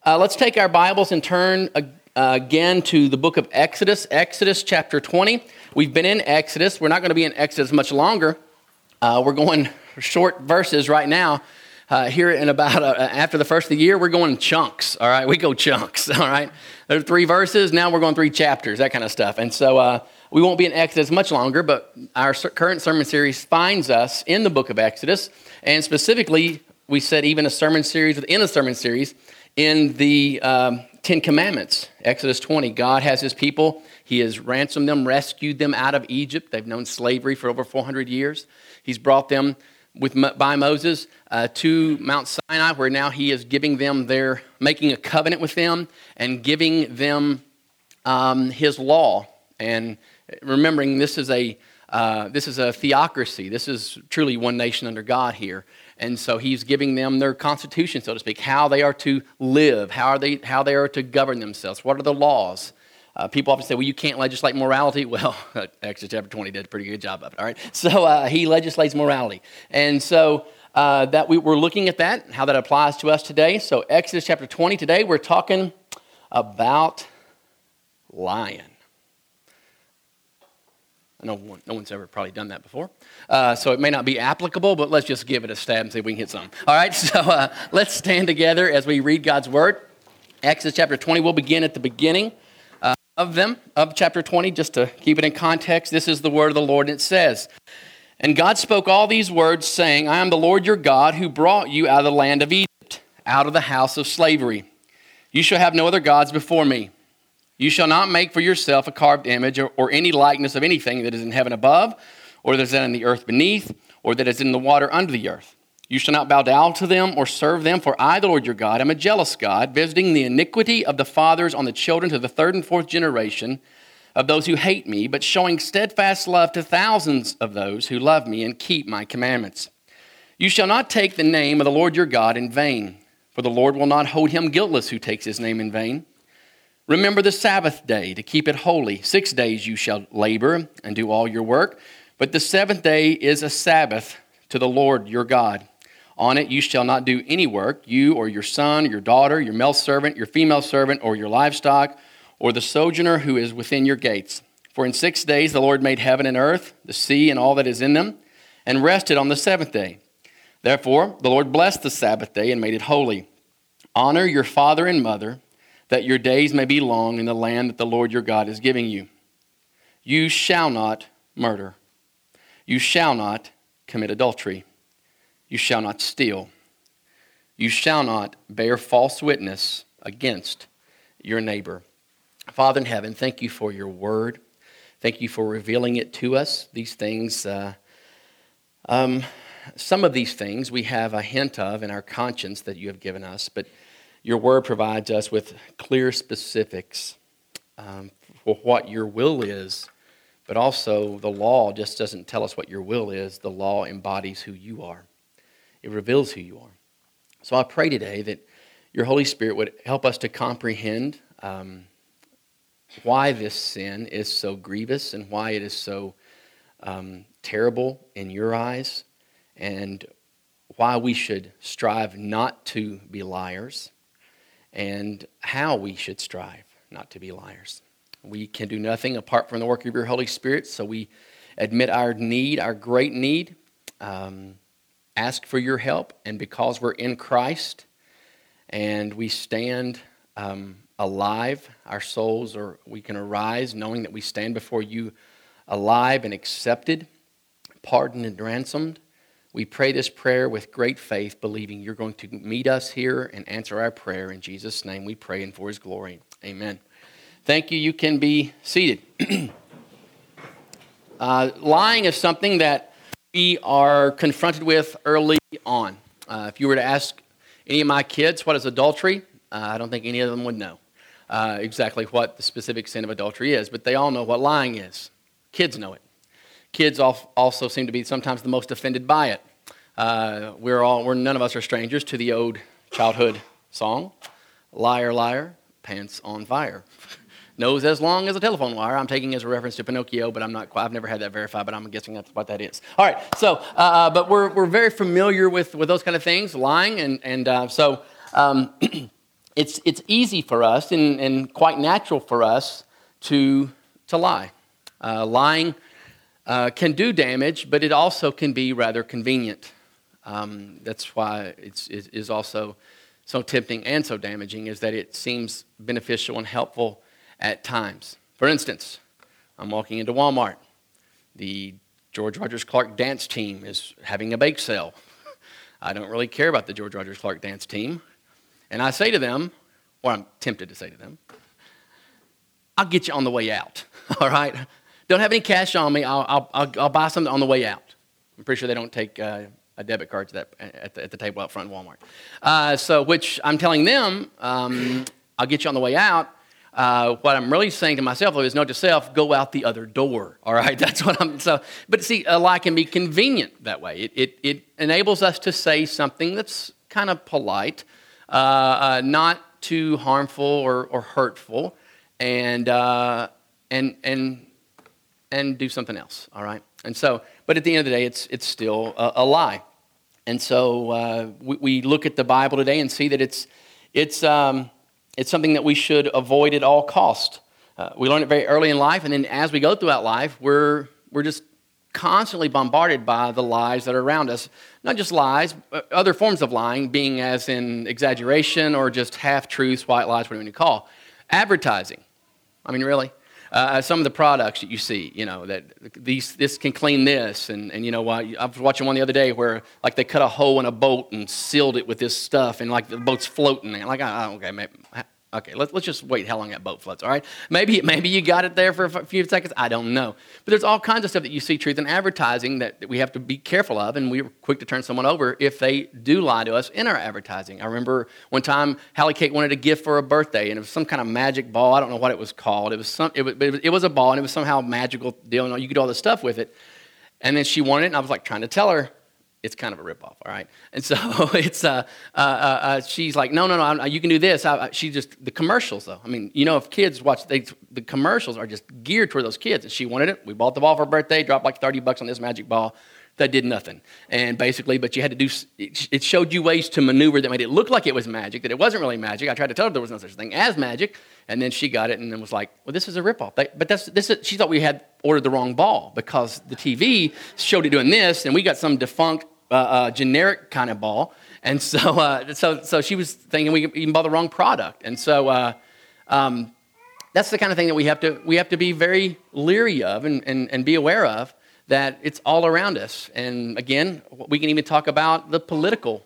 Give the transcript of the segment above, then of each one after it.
Let's take our Bibles and turn again to the book of Exodus, Exodus chapter 20. We've been in Exodus. We're not going to be in Exodus much longer. We're going short verses right now. Here in about after the first of the year, we're going chunks, all right? We go chunks, all right? There are 3 verses. Now we're going 3 chapters, that kind of stuff. And so we won't be in Exodus much longer, but our current sermon series finds us in the book of Exodus. And specifically, we said even a sermon series within a sermon series in the 10 Commandments, Exodus 20. God has his people. He has ransomed them, rescued them out of Egypt. They've known slavery for over 400 years. He's brought them by Moses to Mount Sinai, where now he is giving them making a covenant with them and giving them his law. And remembering this is a theocracy. This is truly one nation under God here. And so he's giving them their constitution, so to speak, how they are to live, how they are to govern themselves, what are the laws. People often say, well, you can't legislate morality. Well, Exodus chapter 20 did a pretty good job of it, all right? So he legislates morality. And so that we're looking at that, how that applies to us today. So Exodus chapter 20, today we're talking about lying. I know no one's ever probably done that before, so it may not be applicable, but let's just give it a stab and see if we can hit something. All right, so let's stand together as we read God's word. Exodus chapter 20, we'll begin at the beginning of chapter 20, just to keep it in context. This is the word of the Lord, and it says, "And God spoke all these words, saying, I am the Lord your God, who brought you out of the land of Egypt, out of the house of slavery. You shall have no other gods before me. You shall not make for yourself a carved image or any likeness of anything that is in heaven above, or that is in the earth beneath, or that is in the water under the earth. You shall not bow down to them or serve them, for I, the Lord your God, am a jealous God, visiting the iniquity of the fathers on the children to the 3rd and 4th generation of those who hate me, but showing steadfast love to thousands of those who love me and keep my commandments. You shall not take the name of the Lord your God in vain, for the Lord will not hold him guiltless who takes his name in vain. Remember the Sabbath day to keep it holy. 6 days you shall labor and do all your work, but the 7th day is a Sabbath to the Lord your God. On it you shall not do any work, you or your son, your daughter, your male servant, your female servant, or your livestock, or the sojourner who is within your gates. For in 6 days the Lord made heaven and earth, the sea and all that is in them, and rested on the 7th day. Therefore the Lord blessed the Sabbath day and made it holy. Honor your father and mother, that your days may be long in the land that the Lord your God is giving you. You shall not murder. You shall not commit adultery. You shall not steal. You shall not bear false witness against your neighbor." Father in heaven, thank you for your word. Thank you for revealing it to us. These things, some of these things we have a hint of in our conscience that you have given us, but your word provides us with clear specifics for what your will is, but also the law just doesn't tell us what your will is. The law embodies who you are. It reveals who you are. So I pray today that your Holy Spirit would help us to comprehend why this sin is so grievous and why it is so terrible in your eyes, and why we should strive not to be liars, and how we should strive not to be liars. We can do nothing apart from the work of your Holy Spirit, so we admit our need, our great need, ask for your help, and because we're in Christ and we stand alive, our souls, or we can arise knowing that we stand before you alive and accepted, pardoned and ransomed. We pray this prayer with great faith, believing you're going to meet us here and answer our prayer. In Jesus' name we pray and for his glory. Amen. Thank you. You can be seated. Lying is something that we are confronted with early on. If you were to ask any of my kids what is adultery, I don't think any of them would know exactly what the specific sin of adultery is, but they all know what lying is. Kids know it. Kids also seem to be sometimes the most offended by it. None of us are strangers to the old childhood song, "Liar, liar, pants on fire." Nose as long as a telephone wire. I'm taking as a reference to Pinocchio, but I've never had that verified, but I'm guessing that's what that is. All right, so, but we're very familiar with those kind of things, lying, and so it's easy for us and quite natural for us to lie. Lying can do damage, but it also can be rather convenient. That's why it is also so tempting and so damaging, is that it seems beneficial and helpful at times. For instance, I'm walking into Walmart. The George Rogers Clark dance team is having a bake sale. I don't really care about the George Rogers Clark dance team. And I say to them, or I'm tempted to say to them, I'll get you on the way out, all right? Don't have any cash on me. I'll buy something on the way out. I'm pretty sure they don't take a debit card to at the table out front in Walmart. So which I'm telling them, I'll get you on the way out. What I'm really saying to myself is, note to self, go out the other door. All right, that's what I'm. So, but see, a lie can be convenient that way. It enables us to say something that's kind of polite, not too harmful or hurtful, and do something else. All right, and so, but at the end of the day, it's still a lie. And so we look at the Bible today and see that it's something that we should avoid at all cost. We learn it very early in life, and then as we go throughout life, we're just constantly bombarded by the lies that are around us. Not just lies, but other forms of lying, being as in exaggeration or just half-truths, white lies, whatever you call. Advertising. I mean, really. Some of the products that you see, that this can clean this, and you know what? I was watching one the other day where like they cut a hole in a boat and sealed it with this stuff, and like the boat's floating. And like, okay, let's just wait how long that boat floats. All right, maybe you got it there for a few seconds. I don't know, but there's all kinds of stuff that you see truth in advertising that we have to be careful of, and we're quick to turn someone over if they do lie to us in our advertising. I remember one time Hallie Kate wanted a gift for a birthday, and it was some kind of magic ball. I don't know what it was called. It was a ball, and it was somehow a magical deal, and you could do all this stuff with it. And then she wanted it, and I was like trying to tell her, it's kind of a ripoff, all right? And so she's like, no, you can do this. The commercials, though. I mean, if kids watch, the commercials are just geared toward those kids. And she wanted it. We bought the ball for her birthday, dropped like $30 on this magic ball. That did nothing. And basically, but you had to do, it showed you ways to maneuver that made it look like it was magic, that it wasn't really magic. I tried to tell her there was no such thing as magic. And then she got it and then was like, well, this is a ripoff. She thought we had ordered the wrong ball because the TV showed it doing this, and we got some defunct, generic kind of ball, and so she was thinking we even bought the wrong product, and so that's the kind of thing that we have to be very leery of and be aware of, that it's all around us. And again, we can even talk about the political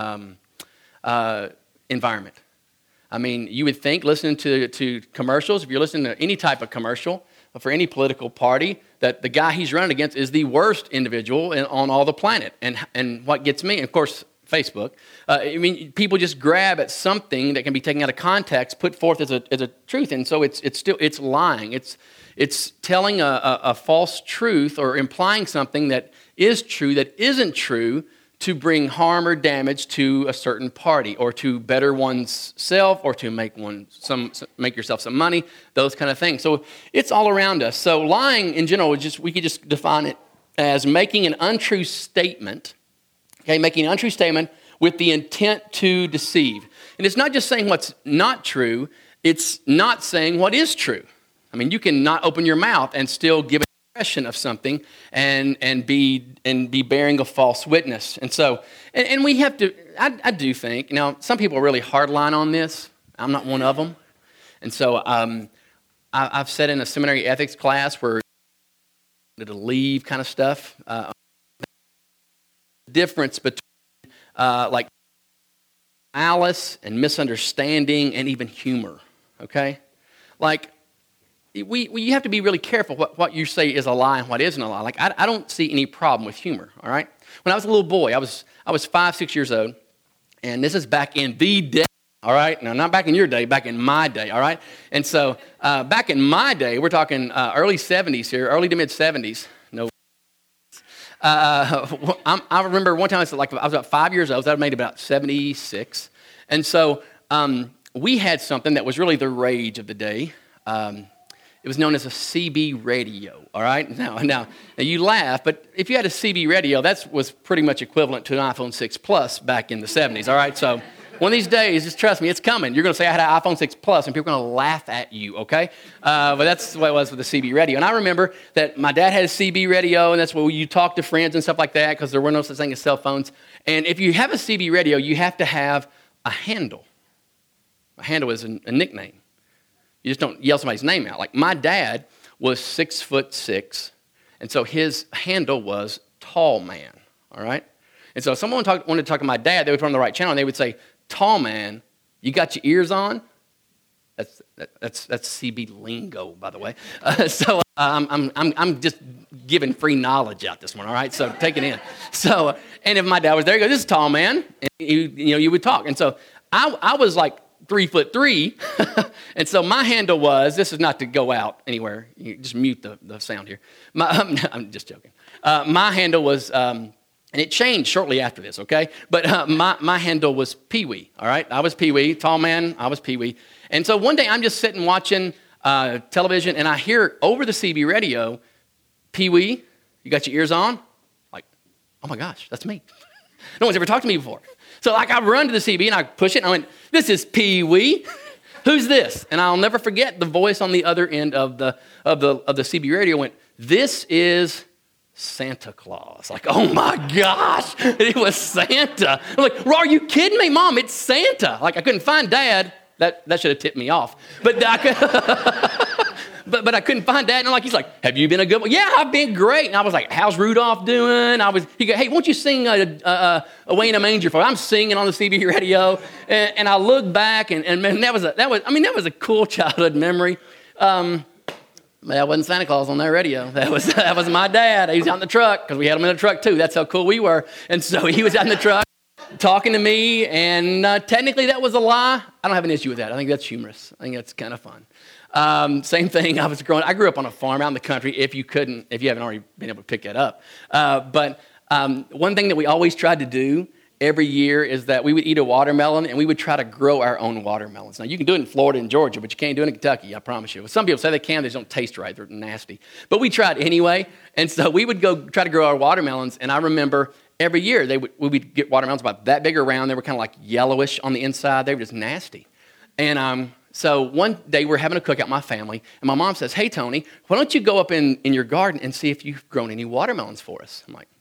environment. I mean, you would think, listening to commercials, if you're listening to any type of commercial for any political party, that the guy he's running against is the worst individual on all the planet. And what gets me, and of course, Facebook, people just grab at something that can be taken out of context, put forth as a truth, and so it's lying. It's telling a false truth or implying something that is true that isn't true, to bring harm or damage to a certain party, or to better one's self, or to make yourself some money, those kind of things. So it's all around us. So lying in general, we could just define it as making an untrue statement. Okay, making an untrue statement with the intent to deceive. And it's not just saying what's not true; it's not saying what is true. I mean, you can not open your mouth and still give an impression of something and be bearing a false witness. And so, and we have to, I do think, some people are really hardline on this. I'm not one of them. And so I've sat in a seminary ethics class where to leave kind of stuff. The difference between like malice and misunderstanding and even humor, okay? Like, you have to be really careful what you say is a lie and what isn't a lie. Like, I don't see any problem with humor, all right? When I was a little boy, I was 5, 6 years old, and this is back in the day, all right? Now, not back in your day, back in my day, all right? And so back in my day, we're talking early 70s here, early to mid-70s. No. I remember one time, I was about 5 years old, so I made about 76. And so we had something that was really the rage of the day. It was known as a CB radio, all right? Now you laugh, but if you had a CB radio, that was pretty much equivalent to an iPhone 6 Plus back in the 70s, all right? So One of these days, just trust me, it's coming. You're going to say I had an iPhone 6 Plus, and people are going to laugh at you, okay? But that's what it was with the CB radio. And I remember that my dad had a CB radio, and that's where you talk to friends and stuff like that, because there were no such thing as cell phones. And if you have a CB radio, you have to have a handle. A handle is a nickname. You just don't yell somebody's name out. Like my dad was 6'6", and so his handle was Tall Man, all right? And so if someone wanted to talk to my dad, they would put on the right channel, and they would say, Tall Man, you got your ears on? That's CB lingo, by the way. I'm just giving free knowledge out this morning, all right? So take it in. So, and if my dad was there, he goes, this is Tall Man, and you would talk. And so I was like 3'3", and so my handle was, this is not to go out anywhere, you just mute the sound here. I'm just joking. My handle was, and it changed shortly after this, okay? But my handle was Pee-wee, all right? I was Pee-wee, Tall Man, I was Pee-wee. And so one day I'm just sitting watching television, and I hear over the CB radio, Pee-wee, you got your ears on? Like, oh my gosh, that's me. No one's ever talked to me before. So like I run to the CB and I push it and I went, this is Pee-wee. Who's this? And I'll never forget the voice on the other end of the CB radio went, this is Santa Claus. Like, oh my gosh, it was Santa. I'm like, are you kidding me, Mom? It's Santa. Like I couldn't find Dad. That should have tipped me off. But but I couldn't find Dad. And he's like, have you been a good one? Yeah, I've been great. And I was like, how's Rudolph doing? He go, hey, won't you sing Away in a Manger for me? I'm singing on the CB radio. And I look back and man, that was a cool childhood memory. That wasn't Santa Claus on that radio. That was my dad. He was out in the truck because we had him in the truck too. That's how cool we were. And so he was out in the truck talking to me. And technically that was a lie. I don't have an issue with that. I think that's humorous. I think that's kind of fun. Same thing. I grew up on a farm out in the country. If you haven't already been able to pick that up. But one thing that we always tried to do every year is that we would eat a watermelon and we would try to grow our own watermelons. Now you can do it in Florida and Georgia, but you can't do it in Kentucky, I promise you. Some people say they can, they just don't taste right, they're nasty. But we tried anyway, and so we would go try to grow our watermelons, and I remember every year we would get watermelons about that big around. They were kind of like yellowish on the inside. They were just nasty. And so one day we're having a cookout, my family, and my mom says, hey, Tony, why don't you go up in your garden and see if you've grown any watermelons for us? I'm like,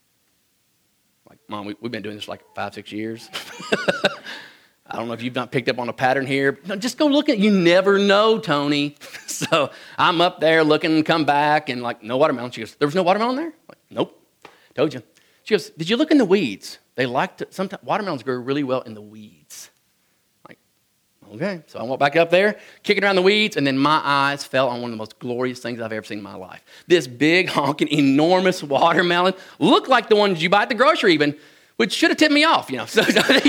Mom, we've been doing this like 5-6 years. I don't know if you've not picked up on a pattern here. No, just go look at it. You never know, Tony. So I'm up there looking and come back and like, no watermelon. She goes, there was no watermelon there? I'm like, nope, told you. She goes, did you look in the weeds? They like to, sometimes watermelons grow really well in the weeds. Okay, so I went back up there, kicking around the weeds, and then my eyes fell on one of the most glorious things I've ever seen in my life. This big, honking, enormous watermelon looked like the ones you buy at the grocery even, which should have tipped me off, you know. So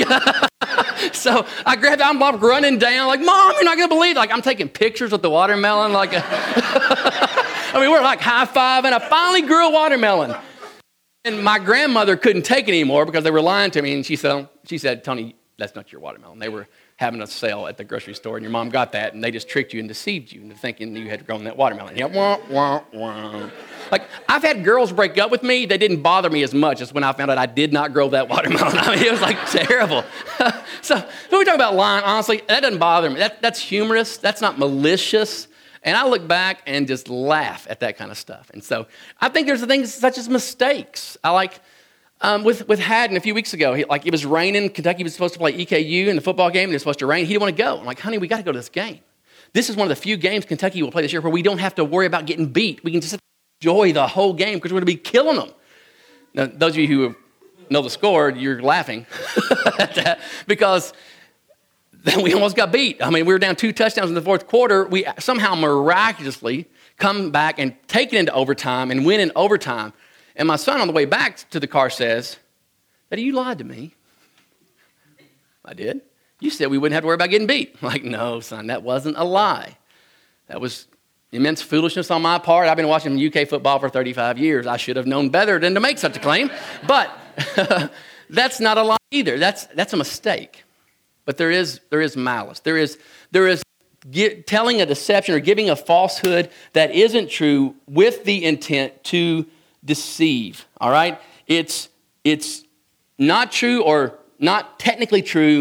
I grabbed the envelope, running down, like, Mom, you're not going to believe it. Like, I'm taking pictures with the watermelon. Like, we're like high-fiving. I finally grew a watermelon. And my grandmother couldn't take it anymore because they were lying to me, and she said, Tony, that's not your watermelon. They were having a sale at the grocery store, and your mom got that, and they just tricked you and deceived you into thinking you had grown that watermelon. You know, wah, wah, wah. Like, I've had girls break up with me. They didn't bother me as much as when I found out I did not grow that watermelon. I mean, it was like terrible. So we talk about lying, honestly, that doesn't bother me. That's humorous. That's not malicious. And I look back and just laugh at that kind of stuff. And so I think there's things such as mistakes. I like... with Haddon a few weeks ago, it was raining. Kentucky was supposed to play EKU in the football game, and it was supposed to rain. He didn't want to go. I'm like, honey, we got to go to this game. This is one of the few games Kentucky will play this year where we don't have to worry about getting beat. We can just enjoy the whole game because we're going to be killing them. Now, those of you who know the score, you're laughing at that because then we almost got beat. I mean, we were down 2 touchdowns in the fourth quarter. We somehow miraculously come back and take it into overtime and win in overtime. And my son on the way back to the car says, Daddy, you lied to me. I did. You said we wouldn't have to worry about getting beat. I'm like, no, son, that wasn't a lie. That was immense foolishness on my part. I've been watching UK football for 35 years. I should have known better than to make such a claim. But that's not a lie either. That's a mistake. But there is malice. There is telling a deception or giving a falsehood that isn't true with the intent to deceive, all right? It's not true or not technically true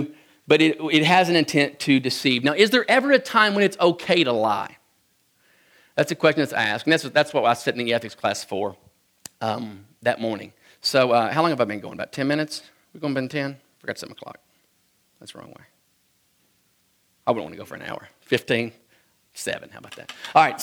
but it has an intent to deceive. Now, is there ever a time when it's okay to lie? That's a question that's asked, and that's what I was sitting in the ethics class for that morning. So how long have I been going? About 10 minutes? We're going to be 10? Forgot to set my clock. That's the wrong way. I wouldn't want to go for an hour. 15? 7, how about that? All right,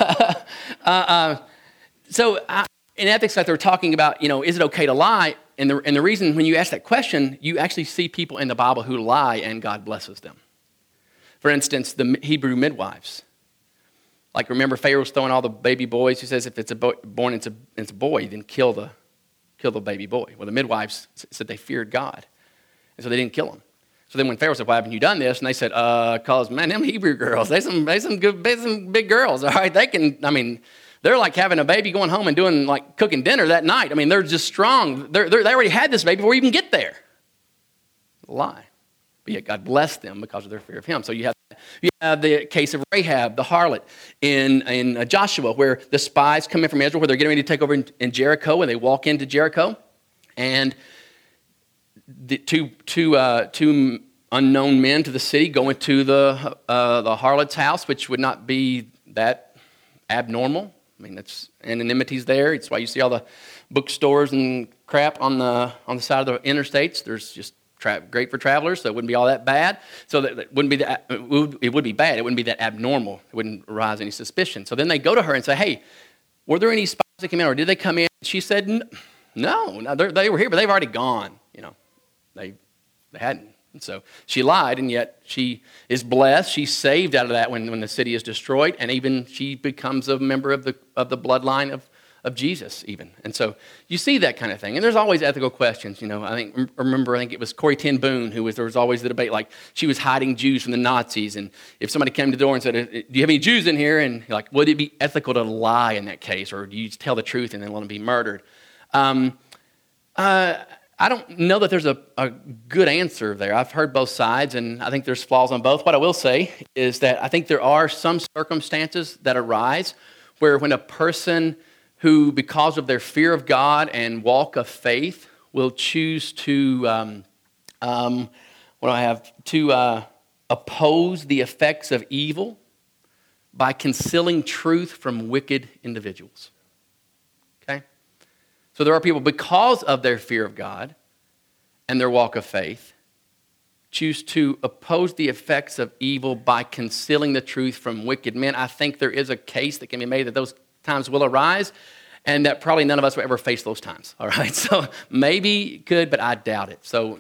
so in ethics class, they were talking about, is it okay to lie? And the reason when you ask that question, you actually see people in the Bible who lie and God blesses them. For instance, the Hebrew midwives. Like, remember Pharaoh's throwing all the baby boys. He says if it's born it's a boy, then kill the baby boy. Well, the midwives said they feared God, and so they didn't kill him. So then when Pharaoh said, why haven't you done this? And they said, because, man, them Hebrew girls, they some big girls, all right? They're like having a baby going home and doing, like, cooking dinner that night. I mean, they're just strong. They already had this baby before you even get there. A lie. But yet God blessed them because of their fear of him. So you have the case of Rahab, the harlot, in Joshua, where the spies come in from Israel, where they're getting ready to take over in Jericho, and they walk into Jericho, and the two unknown men to the city go into the harlot's house, which would not be that abnormal. I mean, that's anonymity's there. It's why you see all the bookstores and crap on the side of the interstates. There's just great for travelers, so it wouldn't be all that bad. So that wouldn't be it would be bad. It wouldn't be that abnormal. It wouldn't arouse any suspicion. So then they go to her and say, "Hey, were there any spies that came in, or did they come in?" She said, "No, they were here, but they've already gone. They hadn't." And so she lied, and yet she is blessed. She's saved out of that when the city is destroyed, and even she becomes a member of the bloodline of Jesus even. And so you see that kind of thing. And there's always ethical questions. I think it was Corrie ten Boom there was always the debate, like she was hiding Jews from the Nazis, and if somebody came to the door and said, "Do you have any Jews in here?" and you're like, would it be ethical to lie in that case, or do you tell the truth and then let them be murdered? I don't know that there's a good answer there. I've heard both sides, and I think there's flaws on both. What I will say is that I think there are some circumstances that arise where when a person who, because of their fear of God and walk of faith, will choose to, oppose the effects of evil by concealing truth from wicked individuals. Okay? So there are people, because of their fear of God and their walk of faith, choose to oppose the effects of evil by concealing the truth from wicked men. I think there is a case that can be made that those times will arise, and that probably none of us will ever face those times. All right, so maybe could, but I doubt it. So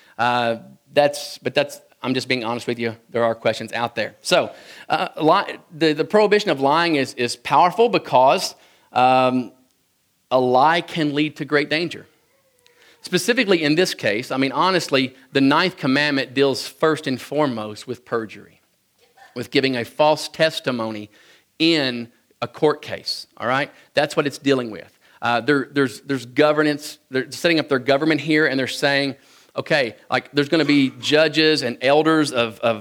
that's. I'm just being honest with you. There are questions out there. So the prohibition of lying is powerful because a lie can lead to great danger. Specifically in this case, honestly, the 9th commandment deals first and foremost with perjury, with giving a false testimony in a court case, all right? That's what it's dealing with. There's governance. They're setting up their government here, and they're saying, okay, like there's going to be judges and elders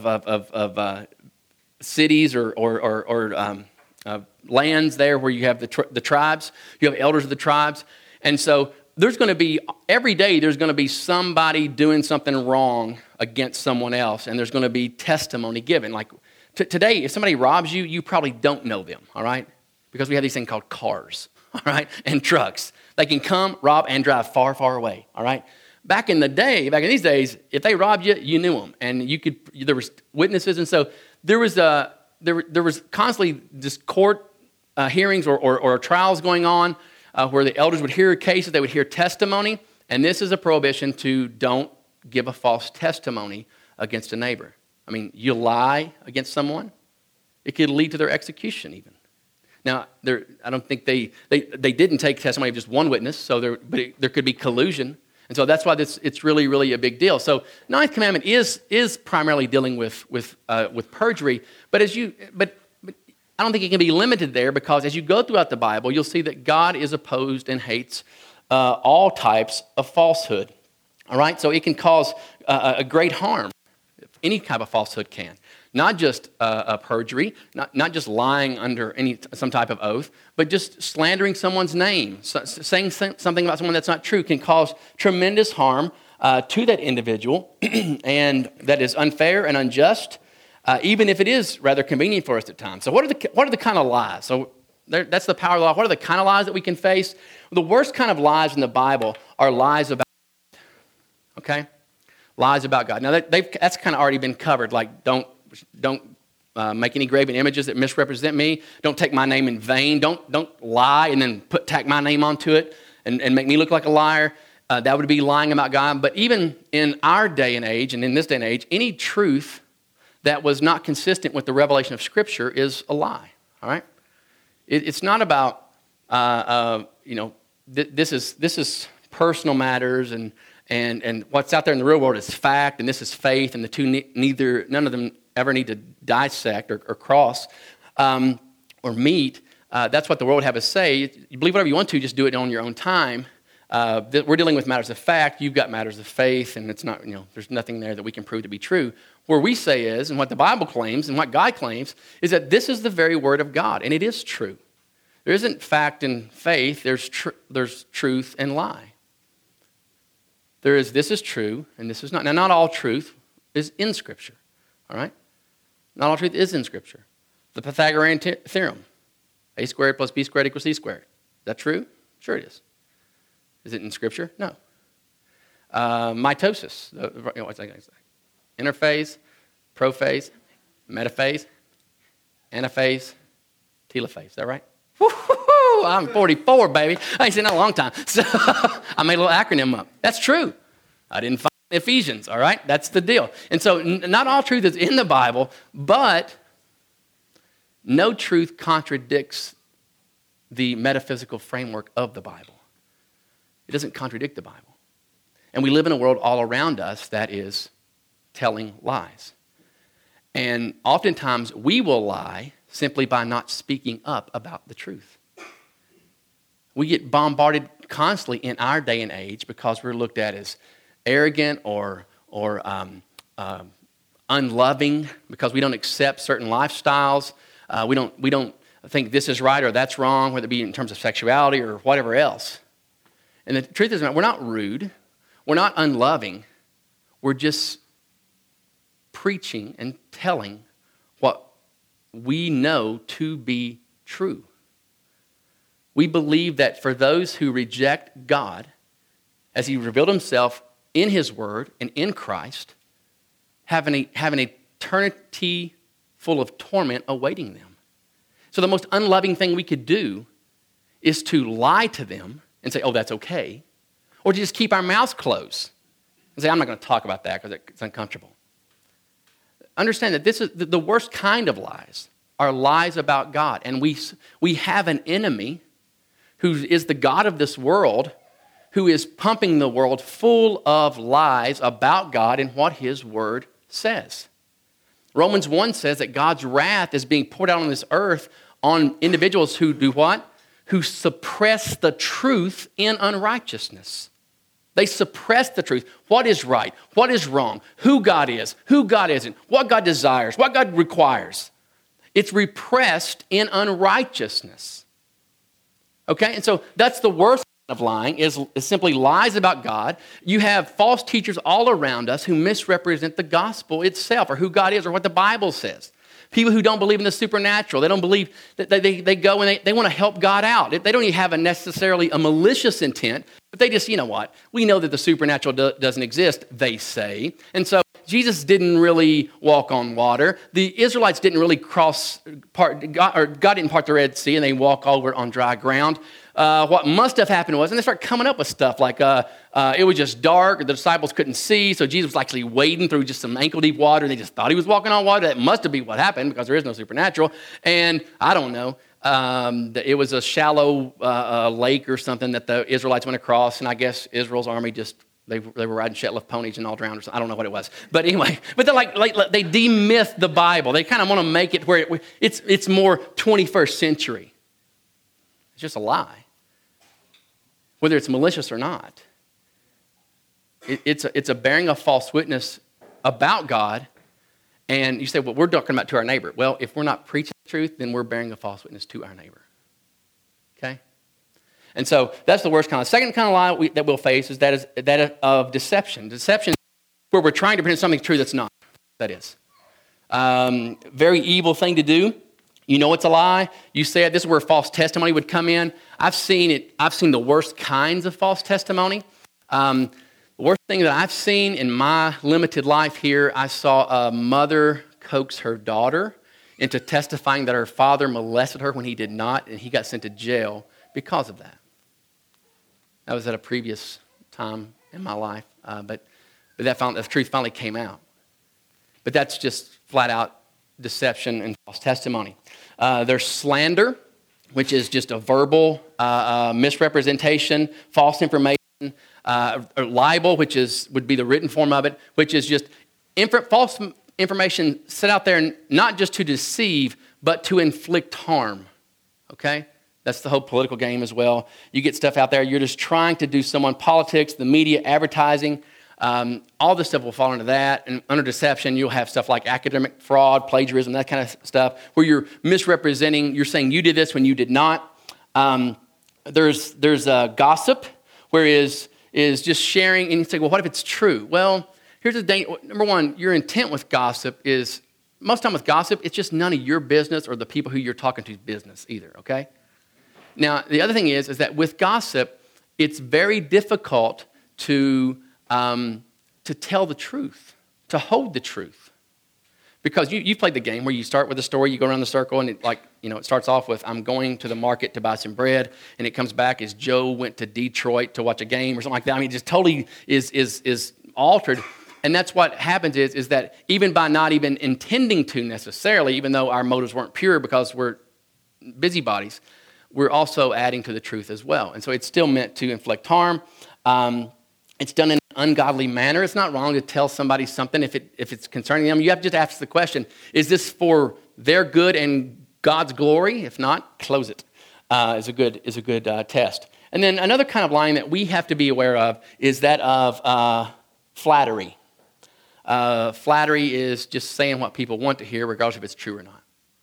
of cities or lands there where you have the tribes. You have elders of the tribes. And so there's going to be, every day there's going to be somebody doing something wrong against someone else, and there's going to be testimony given. Like today, if somebody robs you, you probably don't know them, all right? Because we have these things called cars, all right, and trucks. They can come, rob, and drive far, far away, all right? Back in these days, if they robbed you, you knew them, and there was witnesses, and so there was constantly just court hearings or trials going on where the elders would hear cases, they would hear testimony, and this is a prohibition to don't give a false testimony against a neighbor. You lie against someone, it could lead to their execution even. Now, I don't think they didn't take testimony of just one witness, but there could be collusion. And so that's why it's really, really a big deal. So, 9th commandment is primarily dealing with perjury, but I don't think it can be limited there, because as you go throughout the Bible, you'll see that God is opposed and hates all types of falsehood. All right, so it can cause a great harm. Any type of falsehood can. Not just perjury, not just lying under some type of oath, but just slandering someone's name, saying something about someone that's not true can cause tremendous harm to that individual and that is unfair and unjust, even if it is rather convenient for us at times. So what are the kind of lies? So that's the power of the law. What are the kind of lies that we can face? The worst kind of lies in the Bible are lies about God. Okay? Lies about God. Now, that's kind of already been covered. Like, don't make any graven images that misrepresent me. Don't take my name in vain. Don't lie and then tack my name onto it and make me look like a liar. That would be lying about God. But even in our day and age, and in this day and age, any truth that was not consistent with the revelation of Scripture is a lie. All right? It's not about this is personal matters and what's out there in the real world is fact and this is faith, and the two none of them ever need to dissect or cross or meet. That's what the world would have us say. You believe whatever you want to, just do it on your own time. We're dealing with matters of fact. You've got matters of faith, and it's not, there's nothing there that we can prove to be true. Where we say is, and what the Bible claims and what God claims, is that this is the very word of God, and it is true. There isn't fact and faith. There's truth and lie. This is true, and this is not. Now, not all truth is in Scripture, all right? Not all truth is in Scripture. The Pythagorean theorem, a squared plus b squared equals c squared. Is that true? Sure it is. Is it in Scripture? No. Mitosis, interphase, prophase, metaphase, anaphase, telophase. Is that right? Woo-hoo-hoo! I'm 44, baby. I ain't seen that in a long time. So I made a little acronym up. That's true. I didn't find Ephesians, all right? That's the deal. And so not all truth is in the Bible, but no truth contradicts the metaphysical framework of the Bible. It doesn't contradict the Bible. And we live in a world all around us that is telling lies. And oftentimes we will lie simply by not speaking up about the truth. We get bombarded constantly in our day and age because we're looked at as arrogant or unloving because we don't accept certain lifestyles. We don't think this is right or that's wrong, whether it be in terms of sexuality or whatever else. And the truth is, we're not rude. We're not unloving. We're just preaching and telling what we know to be true. We believe that for those who reject God, as He revealed Himself in His Word and in Christ, have an eternity full of torment awaiting them. So the most unloving thing we could do is to lie to them and say, oh, that's okay, or to just keep our mouths closed and say, I'm not going to talk about that because it's uncomfortable. Understand that this is the worst kind of lies are lies about God. And we have an enemy who is the God of this world, who is pumping the world full of lies about God and what His Word says. Romans 1 says that God's wrath is being poured out on this earth on individuals who do what? Who suppress the truth in unrighteousness. They suppress the truth. What is right? What is wrong? Who God is? Who God isn't? What God desires? What God requires? It's repressed in unrighteousness. Okay? And so that's the worst kind of lying is simply lies about God. You have false teachers all around us who misrepresent the gospel itself or who God is or what the Bible says. People who don't believe in the supernatural. They don't believe that they go and they want to help God out. They don't even have necessarily a malicious intent, but they just, you know what? We know that the supernatural doesn't exist, they say. And so Jesus didn't really walk on water. The Israelites didn't really God didn't part the Red Sea and they walk over on dry ground. What must have happened was, and they start coming up with stuff like it was just dark, the disciples couldn't see, so Jesus was actually wading through just some ankle-deep water, and they just thought He was walking on water. That must have been what happened because there is no supernatural. And I don't know, it was a shallow lake or something that the Israelites went across, and I guess Israel's army just, they were riding Shetland ponies and all drowned or something. I don't know what it was. But anyway, but they're like they demyth the Bible. They kind of want to make it where it's more 21st century. It's just a lie. Whether it's malicious or not. It's a bearing of false witness about God. And you say, well, we're talking about to our neighbor. Well, if we're not preaching the truth, then we're bearing a false witness to our neighbor. Okay? And so that's the worst kind. The second kind of lie that we'll face is that of deception. Deception where we're trying to pretend something true that's not. That is. Very evil thing to do. You know it's a lie. You say it. This is where false testimony would come in. I've seen it. I've seen the worst kinds of false testimony. The worst thing that I've seen in my limited life here, I saw a mother coax her daughter into testifying that her father molested her when he did not, and he got sent to jail because of that. That was at a previous time in my life, but the truth finally came out. But that's just flat out deception and false testimony. There's slander, which is just a verbal misrepresentation, false information, or libel, which would be the written form of it, which is just false information set out there not just to deceive, but to inflict harm. Okay? That's the whole political game as well. You get stuff out there, you're just trying to do someone, politics, the media, advertising, all this stuff will fall into that. And under deception, you'll have stuff like academic fraud, plagiarism, that kind of stuff, where you're misrepresenting, you're saying you did this when you did not. There's gossip, where is just sharing, and you say, well, what if it's true? Well, here's the thing. Number one, your intent with gossip is, most time with gossip, it's just none of your business or the people who you're talking to's business either, okay? Now, the other thing is that with gossip, it's very difficult to tell the truth, to hold the truth. Because you've played the game where you start with a story, you go around the circle, and it starts off with, I'm going to the market to buy some bread, and it comes back as Joe went to Detroit to watch a game or something like that. I mean, it just totally is altered. And that's what happens is that even by not even intending to necessarily, even though our motives weren't pure because we're busybodies, we're also adding to the truth as well. And so it's still meant to inflict harm. It's done in an ungodly manner. It's not wrong to tell somebody something if it's concerning them. You have to just ask the question, is this for their good and God's glory? If not, close it. Is a good test. And then another kind of lying that we have to be aware of is that of flattery. Flattery is just saying what people want to hear, regardless if it's true or not.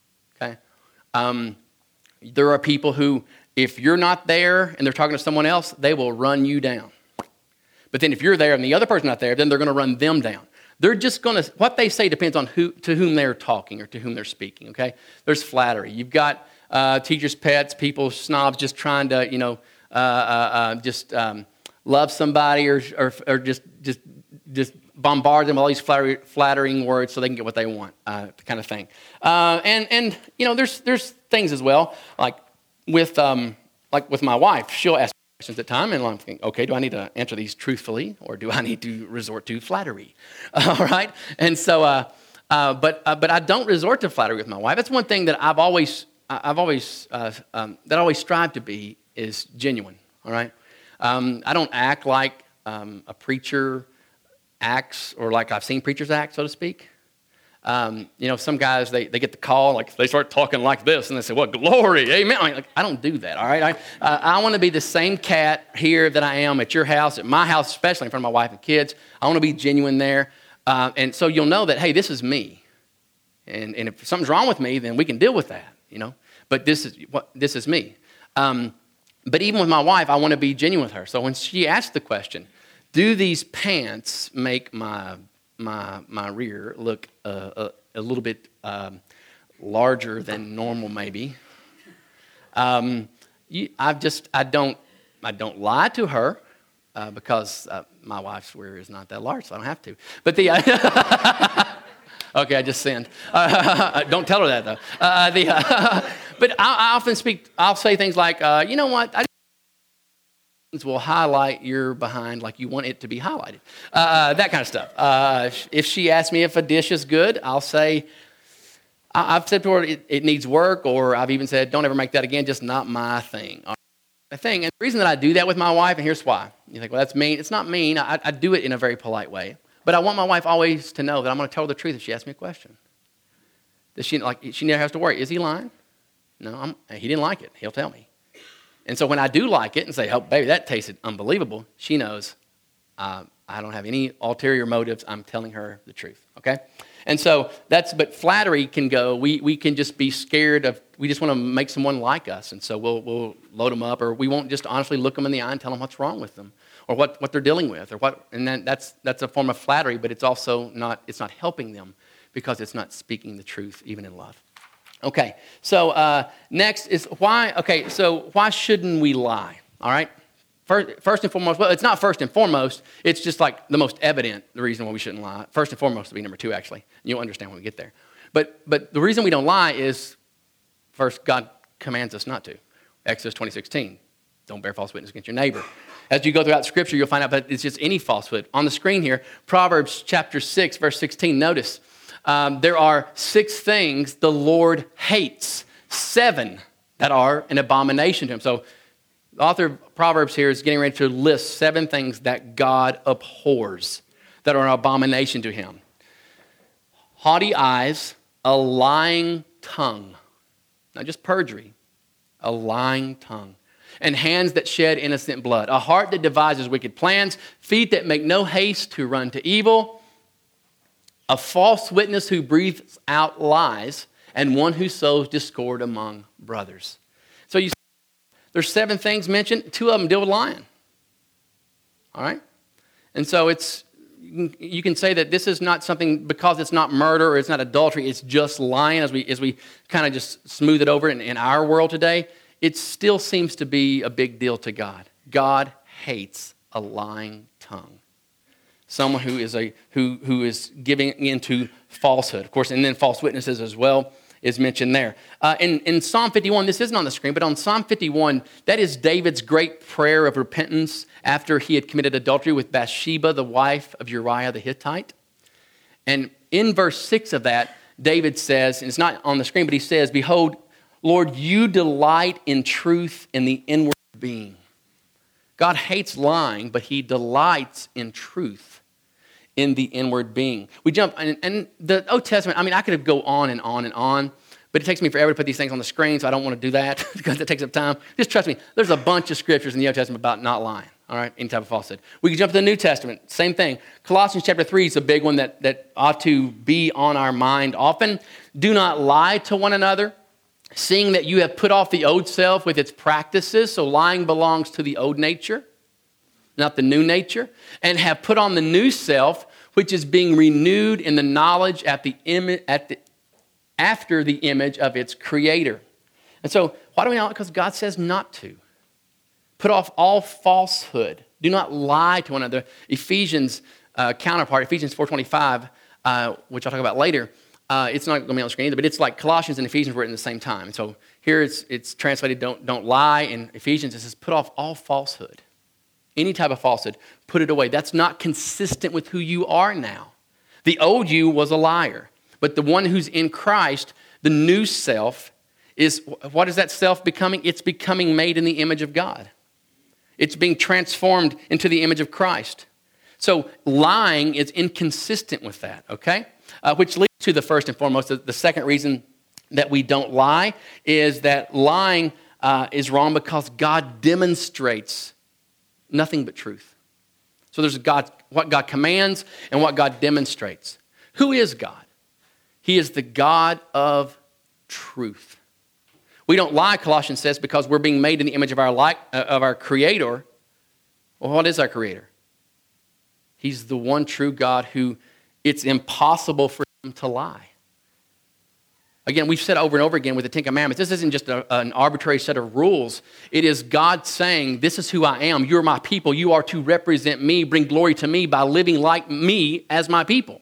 Okay? There are people who, if you're not there and they're talking to someone else, they will run you down. But then if you're there and the other person's not there, then they're going to run them down. They're just going to, what they say depends on to whom they're talking or to whom they're speaking, okay? There's flattery. You've got teachers' pets, people, snobs just trying to, love somebody or just bombard them with all these flattering words so they can get what they want, kind of thing. And there's things as well, like with my wife. She'll ask questions at time, and I'm thinking, okay, do I need to answer these truthfully, or do I need to resort to flattery? All right, and so, but I don't resort to flattery with my wife. That's one thing that I've always strive to be is genuine. All right, I don't act like a preacher acts, or like I've seen preachers act, so to speak. Some guys, they get the call, like they start talking like this, and they say, well, glory, amen. I don't do that, all right? I want to be the same cat here that I am at your house, at my house, especially in front of my wife and kids. I want to be genuine there. And so you'll know that, hey, this is me. And if something's wrong with me, then we can deal with that, But this is me. But even with my wife, I want to be genuine with her. So when she asks the question, do these pants make my rear look a little bit larger than normal, maybe? I don't lie to her because my wife's rear is not that large, so I don't have to. But okay, I just sinned. Don't tell her that though. But I often speak. I'll say things like, you know what? Will highlight your behind like you want it to be highlighted. That kind of stuff. If she asks me if a dish is good, I'll say, I've said to her it needs work, or I've even said, don't ever make that again, just not my thing. And the reason that I do that with my wife, and here's why. You think, well, that's mean. It's not mean. I do it in a very polite way. But I want my wife always to know that I'm going to tell her the truth if she asks me a question. That she never has to worry. Is he lying? No, he didn't like it. He'll tell me. And so when I do like it and say, oh, baby, that tasted unbelievable, she knows I don't have any ulterior motives. I'm telling her the truth, okay? And so but flattery can go, we can just be scared of, we just want to make someone like us. And so we'll load them up, or we won't just honestly look them in the eye and tell them what's wrong with them, or what they're dealing with, and then that's a form of flattery, but it's also it's not helping them because it's not speaking the truth, even in love. Okay, so next is why, so why shouldn't we lie, all right? First and foremost, well, it's not first and foremost, it's just like the most evident, the reason why we shouldn't lie. First and foremost will be number 2, actually. You'll understand when we get there. But the reason we don't lie is, first, God commands us not to. Exodus 20:16, don't bear false witness against your neighbor. As you go throughout Scripture, you'll find out that it's just any falsehood. On the screen here, Proverbs chapter 6, verse 16, notice, there are 6 things the Lord hates, 7 that are an abomination to him. So the author of Proverbs here is getting ready to list 7 things that God abhors, that are an abomination to him. Haughty eyes, a lying tongue, not just perjury, a lying tongue, and hands that shed innocent blood, a heart that devises wicked plans, feet that make no haste to run to evil, a false witness who breathes out lies, and one who sows discord among brothers. So you see, there's 7 things mentioned. 2 of them deal with lying. All right? And so you can say that this is not something, because it's not murder or it's not adultery, it's just lying, as we kind of just smooth it over in our world today. It still seems to be a big deal to God. God hates a lying tongue. Someone who is giving into falsehood. Of course, and then false witnesses as well is mentioned there. In Psalm 51, this isn't on the screen, but on Psalm 51, that is David's great prayer of repentance after he had committed adultery with Bathsheba, the wife of Uriah the Hittite. And in verse 6 of that, David says, and it's not on the screen, but he says, "Behold, Lord, you delight in truth in the inward being." God hates lying, but he delights in truth in the inward being. We jump, and the Old Testament, I could go on and on and on, but it takes me forever to put these things on the screen, so I don't want to do that because it takes up time. Just trust me, there's a bunch of scriptures in the Old Testament about not lying, all right, any type of falsehood. We can jump to the New Testament, same thing. Colossians chapter 3 is a big one that ought to be on our mind often. Do not lie to one another, seeing that you have put off the old self with its practices. So lying belongs to the old nature, not the new nature, and have put on the new self, which is being renewed in the knowledge after the image of its creator. And so why do we not? Because God says not to. Put off all falsehood. Do not lie to one another. Ephesians counterpart, Ephesians 4:25, which I'll talk about later. It's not going to be on the screen either, but it's like Colossians and Ephesians were written at the same time. So here it's translated, don't lie. In Ephesians, it says, put off all falsehood. Any type of falsehood, put it away. That's not consistent with who you are now. The old you was a liar, but the one who's in Christ, the new self, is, what is that self becoming? It's becoming made in the image of God. It's being transformed into the image of Christ. So lying is inconsistent with that, okay? Which leads to the first and foremost, the second reason that we don't lie is that lying is wrong because God demonstrates nothing but truth. So there's what God commands and what God demonstrates. Who is God? He is the God of truth. We don't lie, Colossians says, because we're being made in the image of our Creator. Well, what is our Creator? He's the one true God who it's impossible for him to lie. Again, we've said over and over again with the Ten Commandments, this isn't just an arbitrary set of rules. It is God saying, this is who I am. You're my people. You are to represent me, bring glory to me by living like me as my people.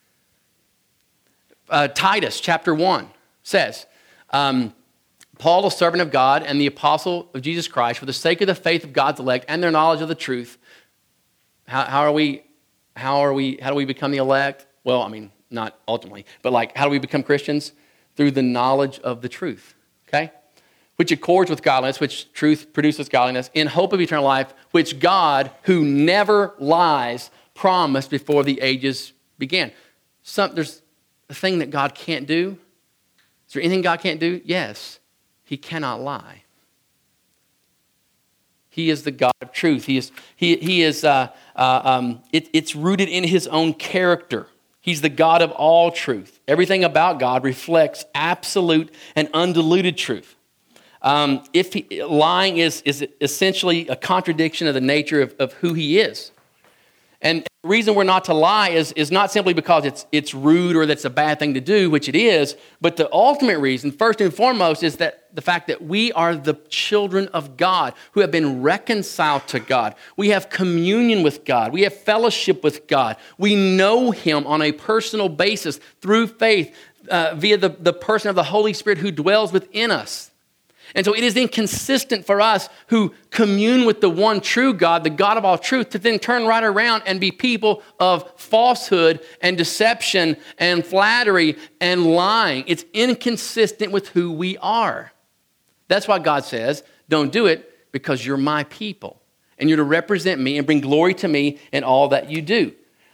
Titus chapter 1 says, Paul, a servant of God and the apostle of Jesus Christ, for the sake of the faith of God's elect and their knowledge of the truth. How do we become the elect? Well, not ultimately, but how do we become Christians? Through the knowledge of the truth, okay? Which accords with godliness, which truth produces godliness, in hope of eternal life, which God, who never lies, promised before the ages began. There's a thing that God can't do. Is there anything God can't do? Yes, he cannot lie. He is the God of truth. It's rooted in his own character. He's the God of all truth. Everything about God reflects absolute and undiluted truth. Lying is essentially a contradiction of the nature of who he is. And the reason we're not to lie is not simply because it's rude or that's a bad thing to do, which it is, but the ultimate reason, first and foremost, is that the fact that we are the children of God who have been reconciled to God. We have communion with God. We have fellowship with God. We know him on a personal basis through faith via the person of the Holy Spirit who dwells within us. And so it is inconsistent for us who commune with the one true God, the God of all truth, to then turn right around and be people of falsehood and deception and flattery and lying. It's inconsistent with who we are. That's why God says, don't do it because you're my people. And you're to represent me and bring glory to me in all that you do.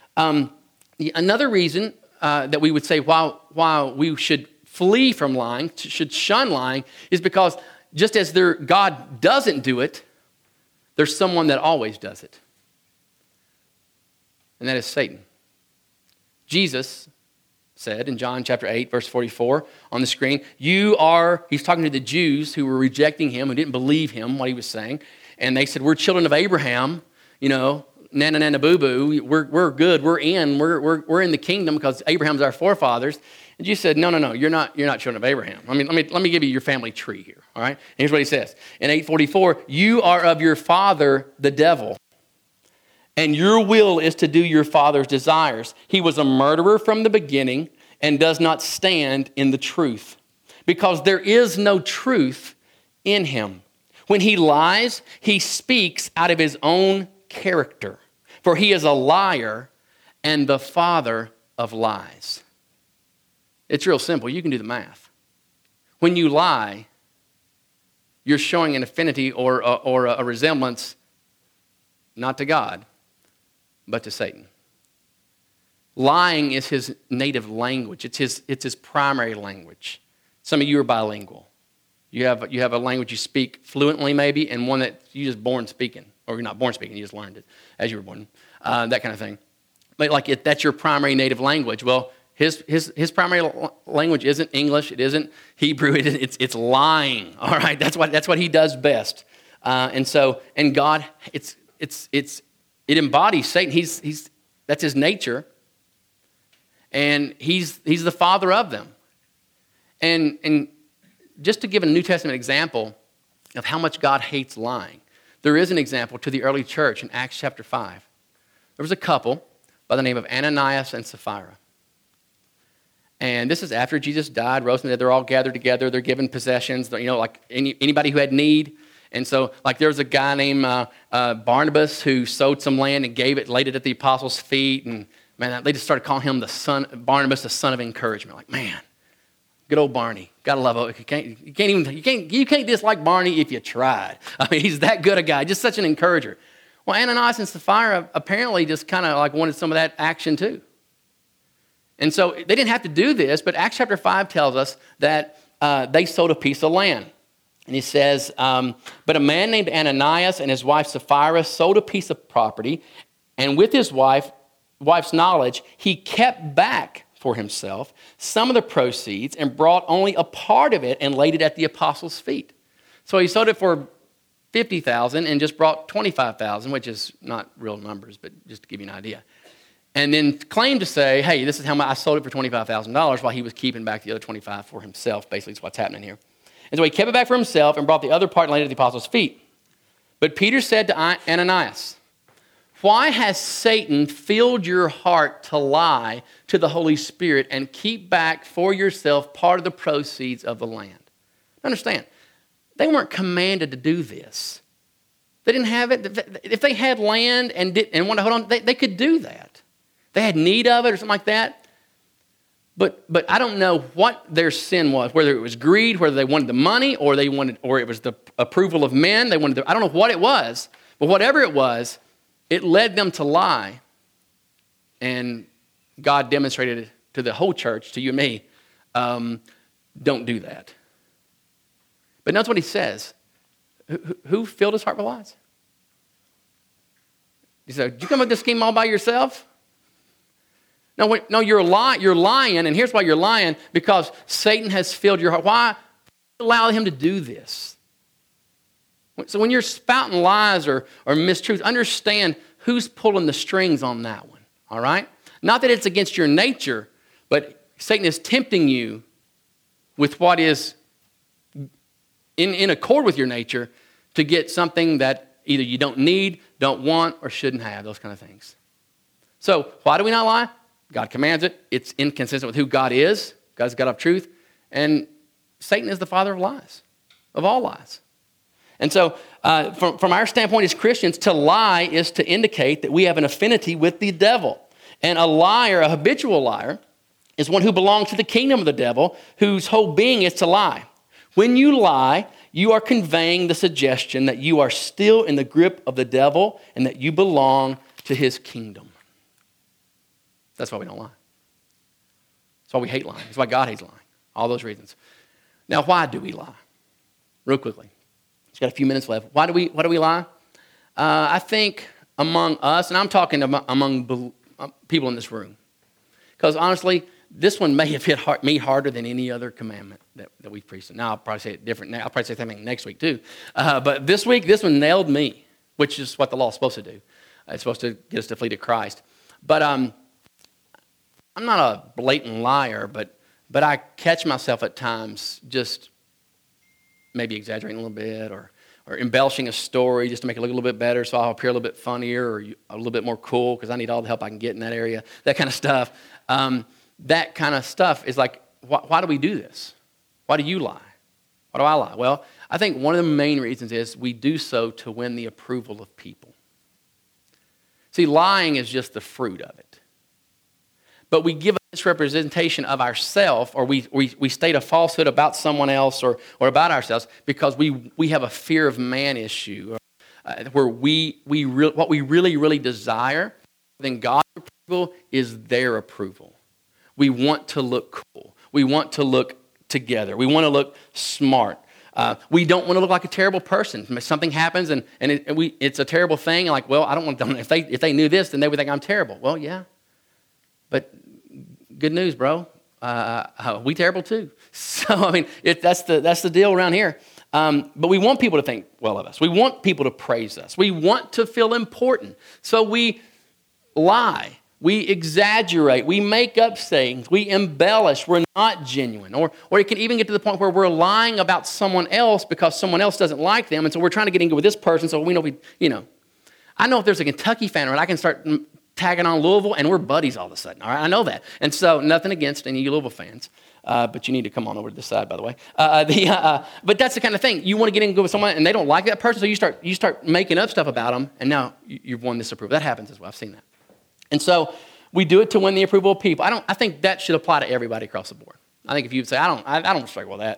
Another reason that we would say why we should flee from lying, should shun lying, is because just as God doesn't do it, there's someone that always does it. And that is Satan. Jesus said in John chapter 8, verse 44 on the screen, he's talking to the Jews who were rejecting him, who didn't believe him, what he was saying. And they said, we're children of Abraham, nana nana boo boo, we're good, we're in the kingdom because Abraham's our forefathers. And Jesus said, no, you're not children of Abraham. Let me give you your family tree here, all right? And here's what he says. In 8:44, you are of your father, the devil, and your will is to do your father's desires. He was a murderer from the beginning and does not stand in the truth, because there is no truth in him. When he lies, he speaks out of his own character, for he is a liar and the father of lies. It's real simple. You can do the math. When you lie, you're showing an affinity or a resemblance not to God, but to Satan. Lying is his native language. It's his primary language. Some of you are bilingual. You have a language you speak fluently maybe, and one that you're just born speaking. Or you're not born speaking, you just learned it as you were born. That kind of thing. But that's your primary native language. Well, his primary language isn't English. It isn't Hebrew. It's lying. All right, that's what he does best. And God, it embodies Satan. That's his nature, and he's the father of them. And just to give a New Testament example of how much God hates lying, there is an example to the early church in Acts chapter 5. There was a couple by the name of Ananias and Sapphira. And this is after Jesus died, rose from the dead. They're all gathered together. They're given possessions, like anybody who had need. And so, there was a guy named Barnabas who sowed some land and laid it at the apostles' feet. And man, they just started calling him Barnabas, the son of encouragement. Like, man, good old Barney. Gotta love him. You can't dislike Barney if you tried. He's that good a guy. Just such an encourager. Well, Ananias and Sapphira apparently just kind of wanted some of that action too. And so they didn't have to do this, but Acts chapter 5 tells us that they sold a piece of land. And he says, but a man named Ananias and his wife Sapphira sold a piece of property, and with his wife's knowledge, he kept back for himself some of the proceeds and brought only a part of it and laid it at the apostles' feet. So he sold it for $50,000 and just brought $25,000, which is not real numbers, but just to give you an idea. And then claimed to say, hey, this is how much I sold it for $25,000 while he was keeping back the other $25,000 for himself. Basically, is what's happening here. And so he kept it back for himself and brought the other part and laid it at the apostles' feet. But Peter said to Ananias, why has Satan filled your heart to lie to the Holy Spirit and keep back for yourself part of the proceeds of the land? Understand, they weren't commanded to do this. They didn't have it. If they had land and wanted to hold on, they could do that. They had need of it or something like that. But I don't know what their sin was, whether it was greed, whether they wanted the money, or it was the approval of men. I don't know what it was, but whatever it was, it led them to lie. And God demonstrated to the whole church, to you and me, don't do that. But notice what he says. Who filled his heart with lies? He said, did you come up with this scheme all by yourself? No, you're lying, and here's why you're lying, because Satan has filled your heart. Why allow him to do this? So when you're spouting lies or mistruths, understand who's pulling the strings on that one, all right? Not that it's against your nature, but Satan is tempting you with what is in accord with your nature to get something that either you don't need, don't want, or shouldn't have, those kind of things. So why do we not lie? God commands it. It's inconsistent with who God is. God's God of truth. And Satan is the father of lies, of all lies. And so from our standpoint as Christians, to lie is to indicate that we have an affinity with the devil. And a liar, a habitual liar, is one who belongs to the kingdom of the devil, whose whole being is to lie. When you lie, you are conveying the suggestion that you are still in the grip of the devil and that you belong to his kingdom. That's why we don't lie. That's why we hate lying. That's why God hates lying. All those reasons. Now, why do we lie? Real quickly. Just got a few minutes left. Why do we lie? I think among us, and I'm talking among people in this room, because honestly, this one may have hit me harder than any other commandment that we've preached. Now, I'll probably say it different. I'll probably say something next week too. But this week, this one nailed me, which is what the law is supposed to do. It's supposed to get us to flee to Christ. But I'm not a blatant liar, but I catch myself at times just maybe exaggerating a little bit or embellishing a story just to make it look a little bit better so I'll appear a little bit funnier or a little bit more cool because I need all the help I can get in that area, that kind of stuff. That kind of stuff is like, why do we do this? Why do you lie? Why do I lie? Well, I think one of the main reasons is we do so to win the approval of people. See, lying is just the fruit of it. But we give a misrepresentation of ourselves, or we state a falsehood about someone else or about ourselves because we have a fear of man issue, where what we really desire than God's approval is their approval. We want to look cool. We want to look together. We want to look smart. We don't want to look like a terrible person. Something happens and it's a terrible thing. And like, well, I don't want them. If they knew this, then they would think I'm terrible. Well, yeah, but good news, bro. We terrible too. So I mean, that's the deal around here. But we want people to think well of us. We want people to praise us. We want to feel important. So we lie. We exaggerate, we make up sayings, we embellish, we're not genuine. Or it can even get to the point where we're lying about someone else because someone else doesn't like them, and so we're trying to get in good with this person so we know I know if there's a Kentucky fan around, I can start tagging on Louisville, and we're buddies all of a sudden, all right? I know that. And so nothing against any of you Louisville fans, but you need to come on over to this side, by the way. But that's the kind of thing. You want to get in good with someone, and they don't like that person, so you start making up stuff about them, and now you've won this approval. That happens as well. I've seen that. And so we do it to win the approval of people. I think that should apply to everybody across the board. I think if you say, I don't struggle with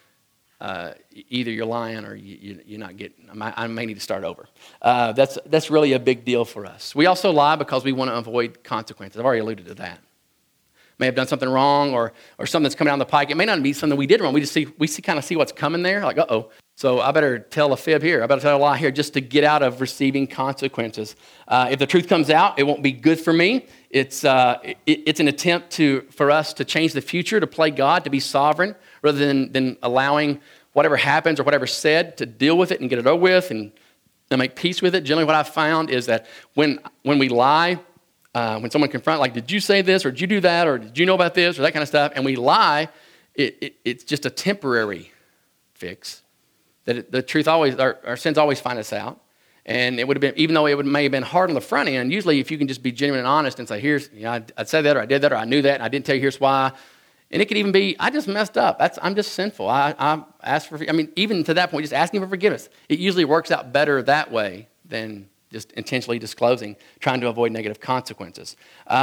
that, either you're lying or you're not getting, I may need to start over. That's really a big deal for us. We also lie because we want to avoid consequences. I've already alluded to that. May have done something wrong or something that's coming down the pike. It may not be something we did wrong. We kind of see what's coming there. Like, uh-oh. So I better tell a fib here. I better tell a lie here just to get out of receiving consequences. If the truth comes out, it won't be good for me. It's an attempt for us to change the future, to play God, to be sovereign, rather than allowing whatever happens or whatever's said to deal with it and get it over with and make peace with it. Generally what I've found is that when we lie, when someone confronts, like, did you say this or did you do that or did you know about this or that kind of stuff, and we lie, it's just a temporary fix. That the truth always, our sins always find us out. And it would have been, even though may have been hard on the front end, usually if you can just be genuine and honest and say, I said that or I did that or I knew that and I didn't tell you, here's why. And it could even be, I just messed up. I'm just sinful. I asked for, even to that point, just asking for forgiveness. It usually works out better that way than just intentionally disclosing, trying to avoid negative consequences.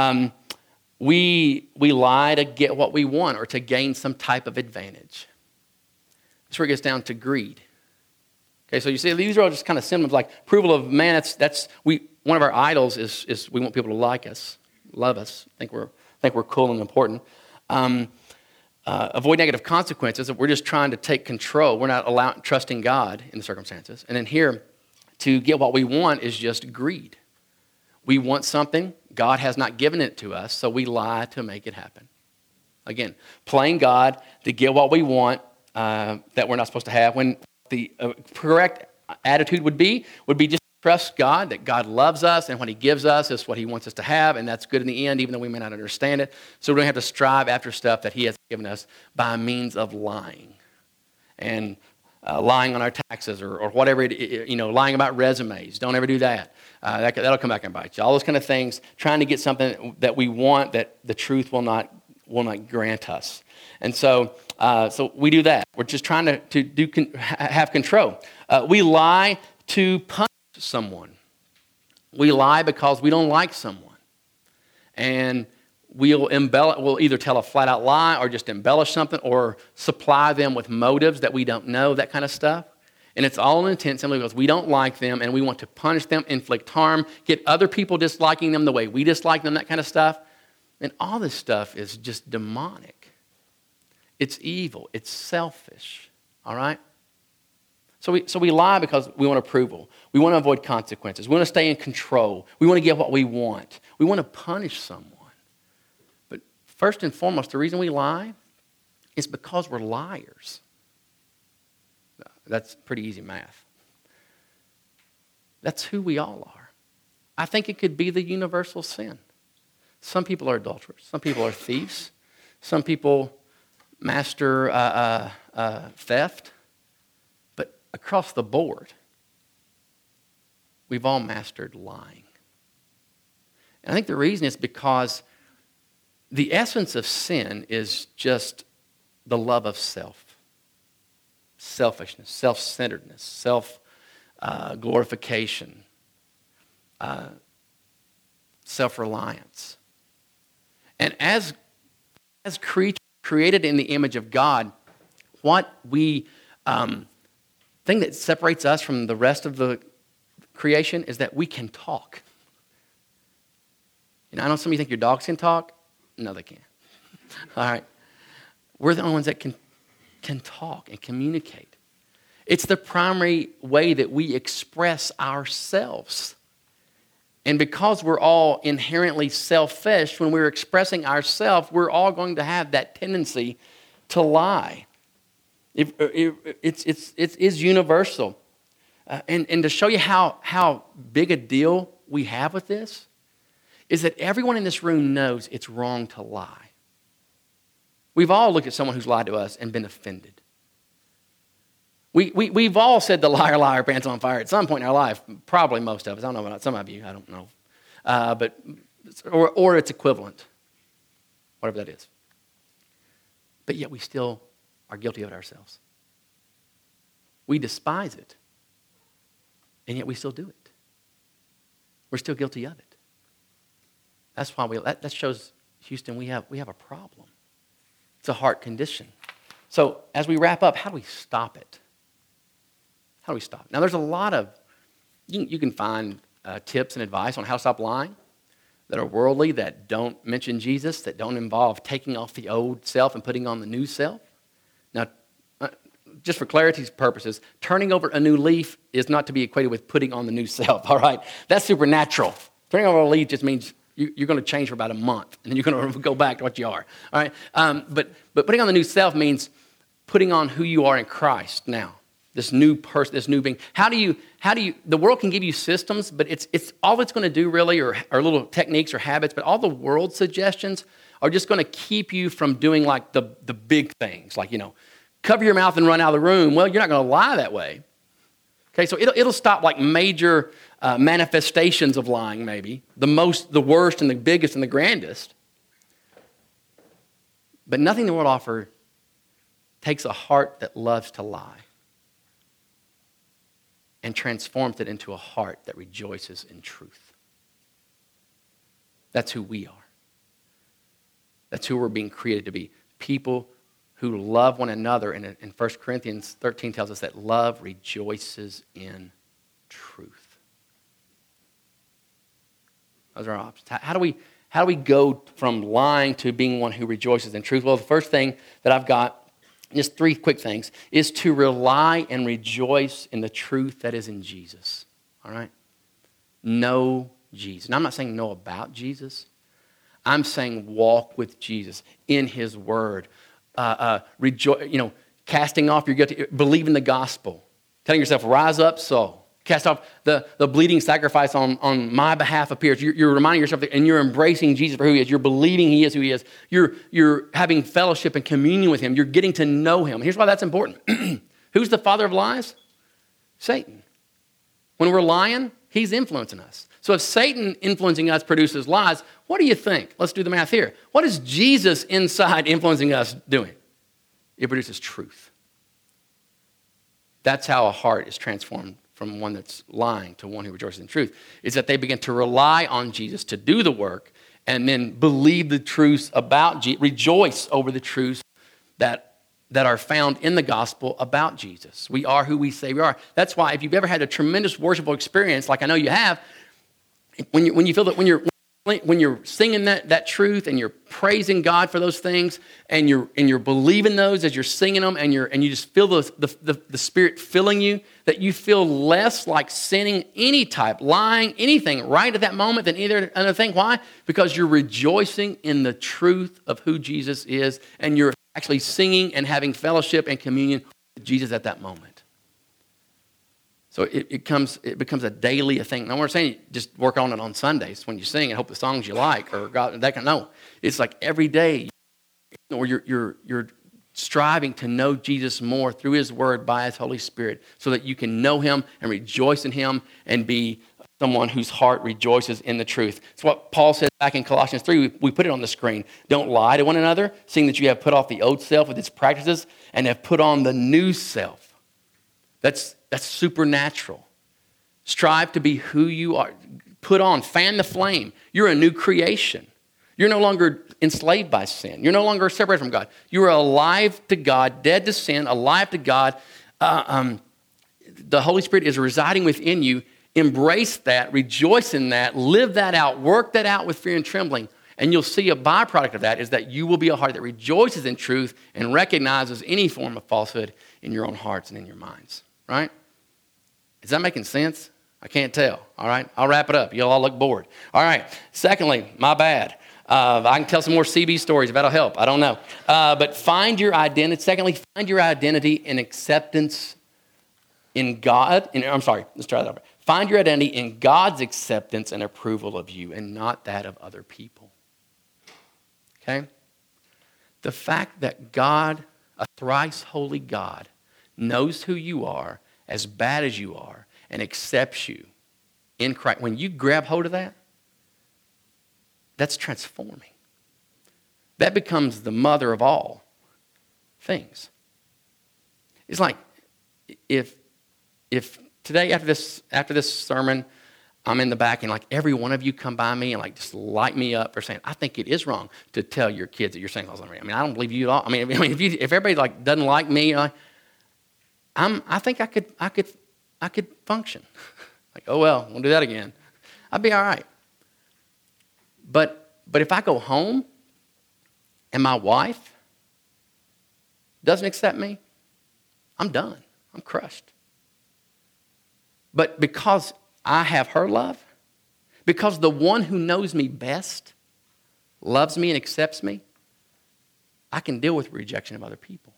We lie to get what we want or to gain some type of advantage. That's where it gets down to greed. Okay, so you see, these are all just kind of symptoms like approval of man. One of our idols is we want people to like us, love us, think we're cool and important. Avoid negative consequences. We're just trying to take control. We're not trusting God in the circumstances. And then here, to get what we want is just greed. We want something. God has not given it to us, so we lie to make it happen. Again, playing God to get what we want that we're not supposed to have, when the correct attitude would be just trust God, that God loves us, and what he gives us is what he wants us to have, and that's good in the end, even though we may not understand it. So we don't have to strive after stuff that he has given us by means of lying. And lying on our taxes or whatever, lying about resumes. Don't ever do that. That'll come back and bite you. All those kind of things, trying to get something that we want that the truth will not grant us. And so we do that. We're just trying to have control. We lie to punish someone. We lie because we don't like someone. And we'll either tell a flat-out lie or just embellish something or supply them with motives that we don't know, that kind of stuff. And it's all in intent simply because we don't like them and we want to punish them, inflict harm, get other people disliking them the way we dislike them, that kind of stuff. And all this stuff is just demonic. It's evil. It's selfish. All right? So we lie because we want approval. We want to avoid consequences. We want to stay in control. We want to get what we want. We want to punish someone. But first and foremost, the reason we lie is because we're liars. That's pretty easy math. That's who we all are. I think it could be the universal sin. Some people are adulterers. Some people are thieves. Some people master theft. But across the board, we've all mastered lying. And I think the reason is because the essence of sin is just the love of self. Selfishness, self-centeredness, self-glorification, self-reliance. And as creatures created in the image of God, what thing that separates us from the rest of the creation is that we can talk. I know some of you think your dogs can talk. No, they can't. All right. We're the only ones that can talk and communicate. It's the primary way that we express ourselves. And because we're all inherently selfish, when we're expressing ourselves, we're all going to have that tendency to lie. It is universal. And to show you how big a deal we have with this, is that everyone in this room knows it's wrong to lie. We've all looked at someone who's lied to us and been offended. We've all said the liar, liar, pants on fire at some point in our life. Probably most of us. I don't know about some of you. I don't know. Or its equivalent. Whatever that is. But yet we still are guilty of it ourselves. We despise it. And yet we still do it. We're still guilty of it. That's why that shows, Houston, we have a problem. It's a heart condition. So as we wrap up, how do we stop it? How do we stop it? Now there's a lot of, you can find tips and advice on how to stop lying that are worldly, that don't mention Jesus, that don't involve taking off the old self and putting on the new self. Now, just for clarity's purposes, turning over a new leaf is not to be equated with putting on the new self, all right? That's supernatural. Turning over a leaf just means you're going to change for about a month, and then you're going to go back to what you are. All right, but putting on the new self means putting on who you are in Christ now. This new person, this new being. How do you? The world can give you systems, but it's all it's going to do really, or little techniques or habits. But all the world suggestions are just going to keep you from doing like the big things, like cover your mouth and run out of the room. Well, you're not going to lie that way. Okay, so it'll stop like major manifestations of lying, maybe the worst and the biggest and the grandest. But nothing the world offers takes a heart that loves to lie and transforms it into a heart that rejoices in truth. That's who we are. That's who we're being created to be. People who love one another. And 1 Corinthians 13 tells us that love rejoices in truth. Those are our options. How do we go from lying to being one who rejoices in truth? Well, the first thing that I've got, just 3 quick things, is to rely and rejoice in the truth that is in Jesus. All right? Know Jesus. And I'm not saying know about Jesus. I'm saying walk with Jesus in his word. Casting off your guilt, believe in the gospel. Telling yourself, rise up, soul. Cast off the bleeding sacrifice on my behalf appears. You're reminding yourself that, and you're embracing Jesus for who he is. You're believing he is who he is. You're having fellowship and communion with him. You're getting to know him. Here's why that's important. Who's the father of lies? Satan. When we're lying, he's influencing us. So if Satan influencing us produces lies, what do you think? Let's do the math here. What is Jesus inside influencing us doing? It produces truth. That's how a heart is transformed from one that's lying to one who rejoices in truth, is that they begin to rely on Jesus to do the work and then believe the truths about Jesus, rejoice over the truths that are found in the gospel about Jesus. We are who we say we are. That's why if you've ever had a tremendous worshipful experience, like I know you have, when you feel that when you're singing that truth and you're praising God for those things and you're believing those as you're singing them and you just feel the Spirit filling you, that you feel less like sinning any type, lying, anything right at that moment than either other thing. Why? Because you're rejoicing in the truth of who Jesus is and you're actually singing and having fellowship and communion with Jesus at that moment. So it becomes a daily thing. Now, we're saying just work on it on Sundays when you sing and hope the songs you like or God, that kind. No, it's like every day, or you're striving to know Jesus more through his word by his Holy Spirit so that you can know him and rejoice in him and be someone whose heart rejoices in the truth. It's what Paul says back in Colossians 3. We put it on the screen. Don't lie to one another, seeing that you have put off the old self with its practices and have put on the new self. That's supernatural. Strive to be who you are. Put on, fan the flame. You're a new creation. You're no longer enslaved by sin. You're no longer separated from God. You are alive to God, dead to sin, alive to God. The Holy Spirit is residing within you. Embrace that, rejoice in that, live that out, work that out with fear and trembling. And you'll see a byproduct of that is that you will be a heart that rejoices in truth and recognizes any form of falsehood in your own hearts and in your minds. Right? Is that making sense? I can't tell. All right? I'll wrap it up. You'll all look bored. All right. Secondly, my bad. I can tell some more CB stories if that'll help. I don't know. But find your identity. Secondly, find your identity in acceptance in God. Let's try that over. Find your identity in God's acceptance and approval of you and not that of other people. Okay? The fact that God, a thrice holy God, knows who you are as bad as you are and accepts you in Christ. When you grab hold of that, that's transforming. That becomes the mother of all things. It's like if today after this sermon, I'm in the back and like every one of you come by me and like just light me up for saying, I think it is wrong to tell your kids that you're Santa Claus on the ring. I mean, I don't believe you at all. I mean, if everybody like doesn't like me, I think I could function. Like, oh well, we'll do that again. I'd be all right. But if I go home and my wife doesn't accept me, I'm done. I'm crushed. But because I have her love, because the one who knows me best loves me and accepts me, I can deal with rejection of other people.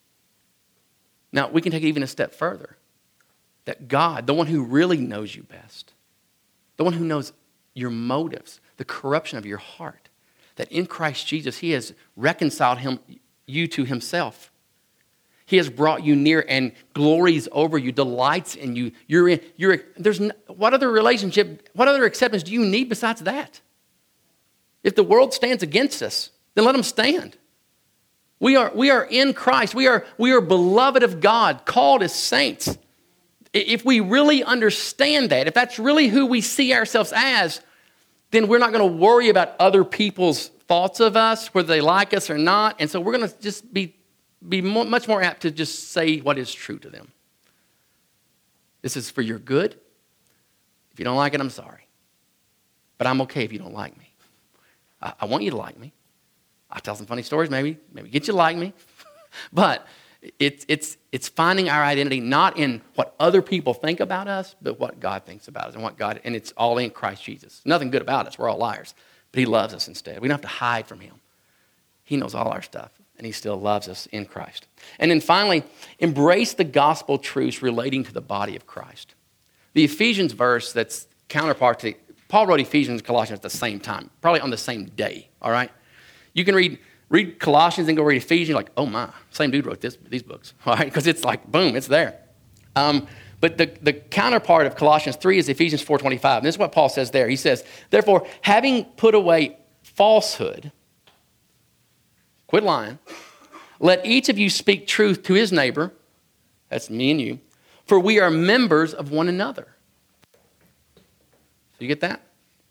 Now, we can take it even a step further. That God, the one who really knows you best, the one who knows your motives, the corruption of your heart, that in Christ Jesus, he has reconciled you to himself. He has brought you near and glories over you, delights in you. What other relationship, what other acceptance do you need besides that? If the world stands against us, then let them stand. We are in Christ. We are beloved of God, called as saints. If we really understand that, if that's really who we see ourselves as, then we're not going to worry about other people's thoughts of us, whether they like us or not. And so we're going to just be much more apt to just say what is true to them. This is for your good. If you don't like it, I'm sorry. But I'm okay if you don't like me. I want you to like me. I'll tell some funny stories, maybe get you to like me. But It's finding our identity not in what other people think about us, but what God thinks about us and it's all in Christ Jesus. Nothing good about us. We're all liars, but he loves us instead. We don't have to hide from him. He knows all our stuff, and he still loves us in Christ. And then finally, embrace the gospel truths relating to the body of Christ. The Ephesians verse that's counterpart to, Paul wrote Ephesians and Colossians at the same time, probably on the same day, all right? You can read Colossians and go read Ephesians, like, oh my, same dude wrote these books, all right? Because it's like, boom, it's there. But the counterpart of Colossians 3 is Ephesians 4:25. And this is what Paul says there. He says, therefore, having put away falsehood, quit lying, let each of you speak truth to his neighbor, that's me and you, for we are members of one another. So you get that?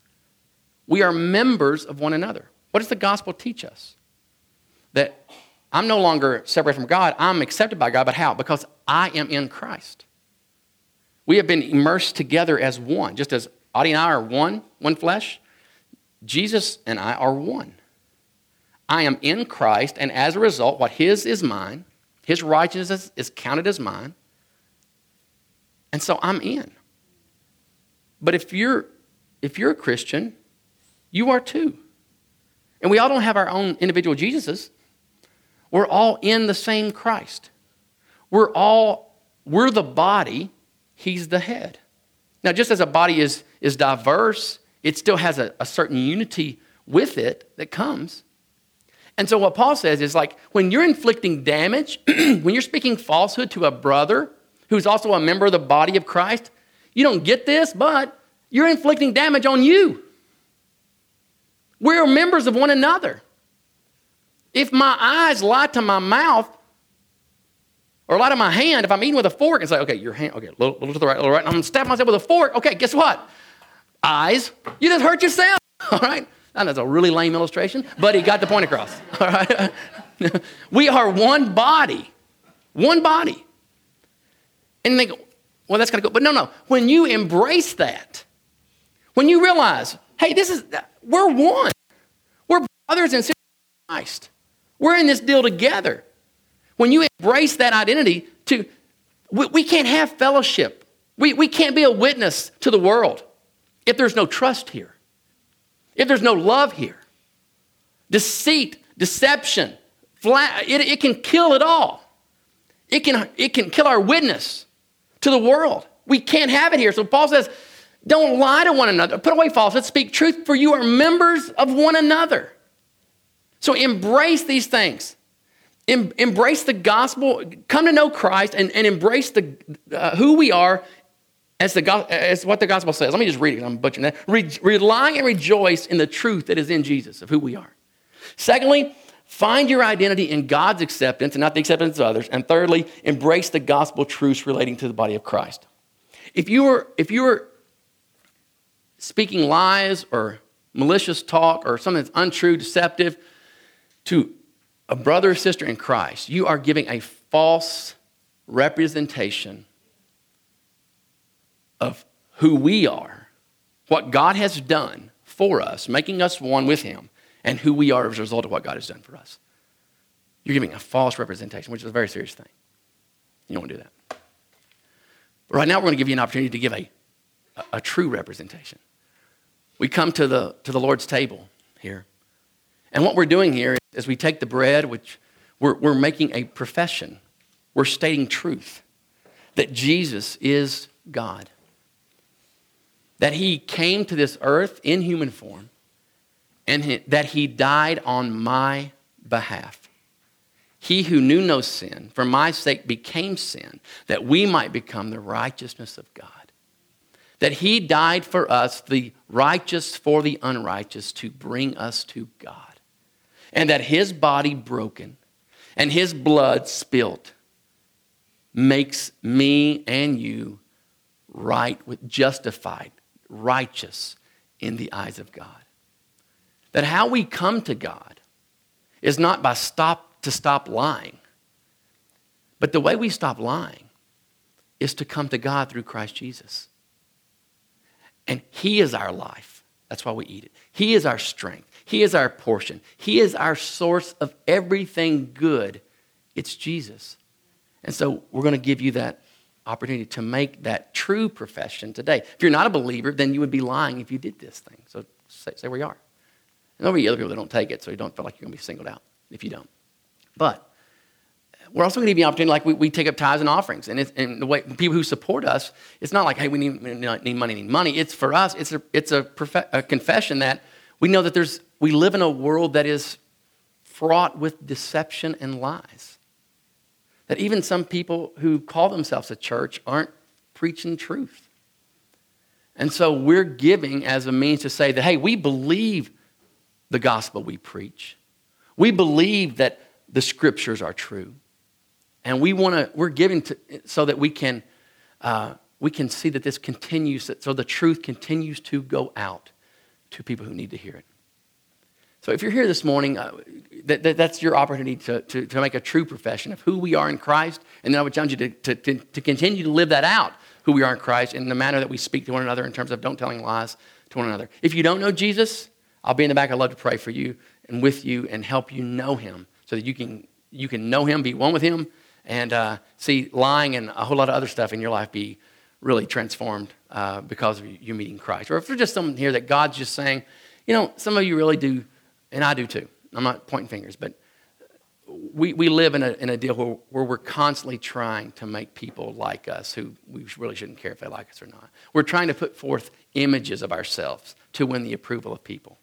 We are members of one another. What does the gospel teach us? That I'm no longer separated from God. I'm accepted by God, but how? Because I am in Christ. We have been immersed together as one. Just as Audie and I are one flesh, Jesus and I are one. I am in Christ, and as a result, what his is mine. His righteousness is counted as mine. And so I'm in. But if you're a Christian, you are too. And we all don't have our own individual Jesuses. We're all in the same Christ. We're the body, he's the head. Now, just as a body is diverse, it still has a certain unity with it that comes. And so what Paul says is like, when you're inflicting damage, when you're speaking falsehood to a brother who's also a member of the body of Christ, you don't get this, but you're inflicting damage on you. We're members of one another. If my eyes lie to my mouth or lie to my hand, if I'm eating with a fork, it's like, okay, your hand, okay, a little to the right, a little right. I'm going to stab myself with a fork. Okay, guess what? Eyes, you just hurt yourself, all right? Now, that's a really lame illustration, but he got the point across, all right? We are one body, one body. And they go, well, that's going to go. But no. When you embrace that, when you realize, hey, we're one. We're brothers and sisters in Christ. We're in this deal together. When you embrace that identity, we can't have fellowship. We can't be a witness to the world if there's no trust here, if there's no love here. Deceit, deception, it can kill it all. It can kill our witness to the world. We can't have it here. So Paul says, don't lie to one another. Put away falsehood. Speak truth, for you are members of one another. So embrace these things. Embrace the gospel. Come to know Christ and embrace who we are as what the gospel says. Let me just read it. I'm butchering that. Rely and rejoice in the truth that is in Jesus of who we are. Secondly, find your identity in God's acceptance and not the acceptance of others. And thirdly, embrace the gospel truths relating to the body of Christ. If you were speaking lies or malicious talk or something that's untrue, deceptive to a brother or sister in Christ, you are giving a false representation of who we are, what God has done for us, making us one with him, and who we are as a result of what God has done for us. You're giving a false representation, which is a very serious thing. You don't want to do that. But right now, we're going to give you an opportunity to give a true representation. We come to the Lord's table here. And what we're doing here is we take the bread, which we're making a profession. We're stating truth, that Jesus is God. That he came to this earth in human form, and that he died on my behalf. He who knew no sin, for my sake became sin, that we might become the righteousness of God. That he died for us, the righteous for the unrighteous, to bring us to God. And that his body broken and his blood spilt makes me and you right, justified, righteous in the eyes of God. That how we come to God is not by stop lying, but the way we stop lying is to come to God through Christ Jesus. And he is our life. That's why we eat it. He is our strength. He is our portion. He is our source of everything good. It's Jesus. And so we're going to give you that opportunity to make that true profession today. If you're not a believer, then you would be lying if you did this thing. So say where you are. And there'll be other people that don't take it, so you don't feel like you're going to be singled out if you don't. But we're also going to give you an opportunity, like we take up tithes and offerings. And the way people who support us, it's not like, hey, we need money. It's for us, it's a confession that we know that we live in a world that is fraught with deception and lies. That even some people who call themselves a church aren't preaching truth. And so we're giving as a means to say that, hey, we believe the gospel we preach. We believe that the scriptures are true. And we're giving so that we can see that this continues, so the truth continues to go out to people who need to hear it. So if you're here this morning, that's your opportunity to make a true profession of who we are in Christ. And then I would challenge you to continue to live that out, who we are in Christ, in the manner that we speak to one another in terms of don't telling lies to one another. If you don't know Jesus, I'll be in the back. I'd love to pray for you and with you and help you know him so that you can know him, be one with him, and see lying and a whole lot of other stuff in your life be really transformed because of you meeting Christ. Or if there's just someone here that God's just saying, some of you really do, and I do too. I'm not pointing fingers, but we live in a deal where we're constantly trying to make people like us who we really shouldn't care if they like us or not. We're trying to put forth images of ourselves to win the approval of people.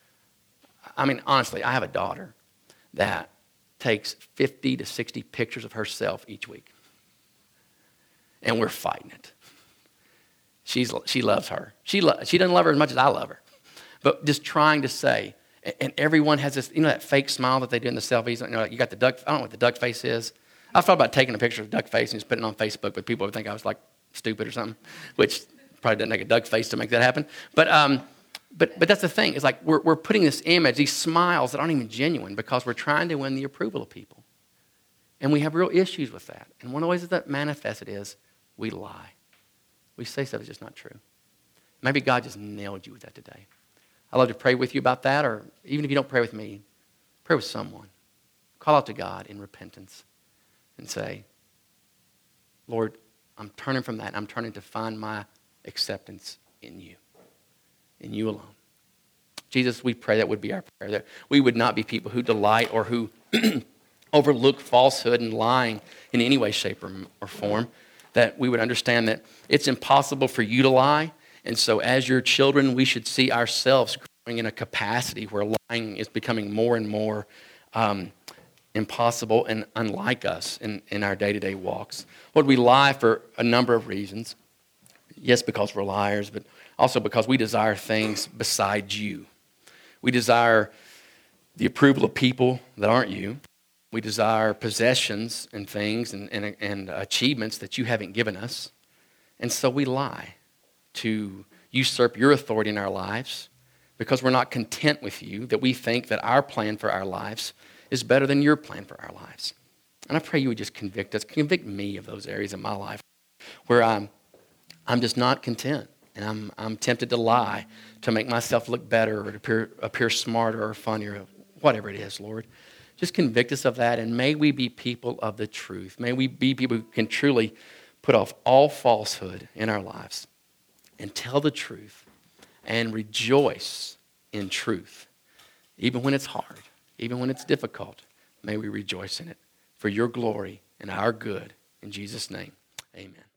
I mean, honestly, I have a daughter that takes 50 to 60 pictures of herself each week. And we're fighting it. She loves her. She doesn't love her as much as I love her. But just trying to say, and everyone has this, that fake smile that they do in the selfies. Like you got the duck, I don't know what the duck face is. I've thought about taking a picture of duck face and just putting it on Facebook, but people would think I was like stupid or something, which probably doesn't take a duck face to make that happen. But that's the thing. It's like we're putting this image, these smiles that aren't even genuine because we're trying to win the approval of people. And we have real issues with that. And one of the ways that manifests it is we lie. We say stuff that's just not true. Maybe God just nailed you with that today. I'd love to pray with you about that, or even if you don't pray with me, pray with someone. Call out to God in repentance and say, Lord, I'm turning from that. I'm turning to find my acceptance in you alone. Jesus, we pray that would be our prayer, that we would not be people who delight or who overlook falsehood and lying in any way, shape, or form, that we would understand that it's impossible for you to lie. And so as your children, we should see ourselves growing in a capacity where lying is becoming more and more impossible and unlike us in our day-to-day walks. Lord, we lie for a number of reasons. Yes, because we're liars, but also because we desire things besides you. We desire the approval of people that aren't you. We desire possessions and things and achievements that you haven't given us. And so we lie to usurp your authority in our lives because we're not content with you, that we think that our plan for our lives is better than your plan for our lives. And I pray you would just convict us, convict me of those areas in my life where I'm just not content. And I'm tempted to lie to make myself look better or to appear smarter or funnier, or whatever it is, Lord. Just convict us of that, and may we be people of the truth. May we be people who can truly put off all falsehood in our lives and tell the truth and rejoice in truth. Even when it's hard, even when it's difficult, may we rejoice in it for your glory and our good. In Jesus' name, amen.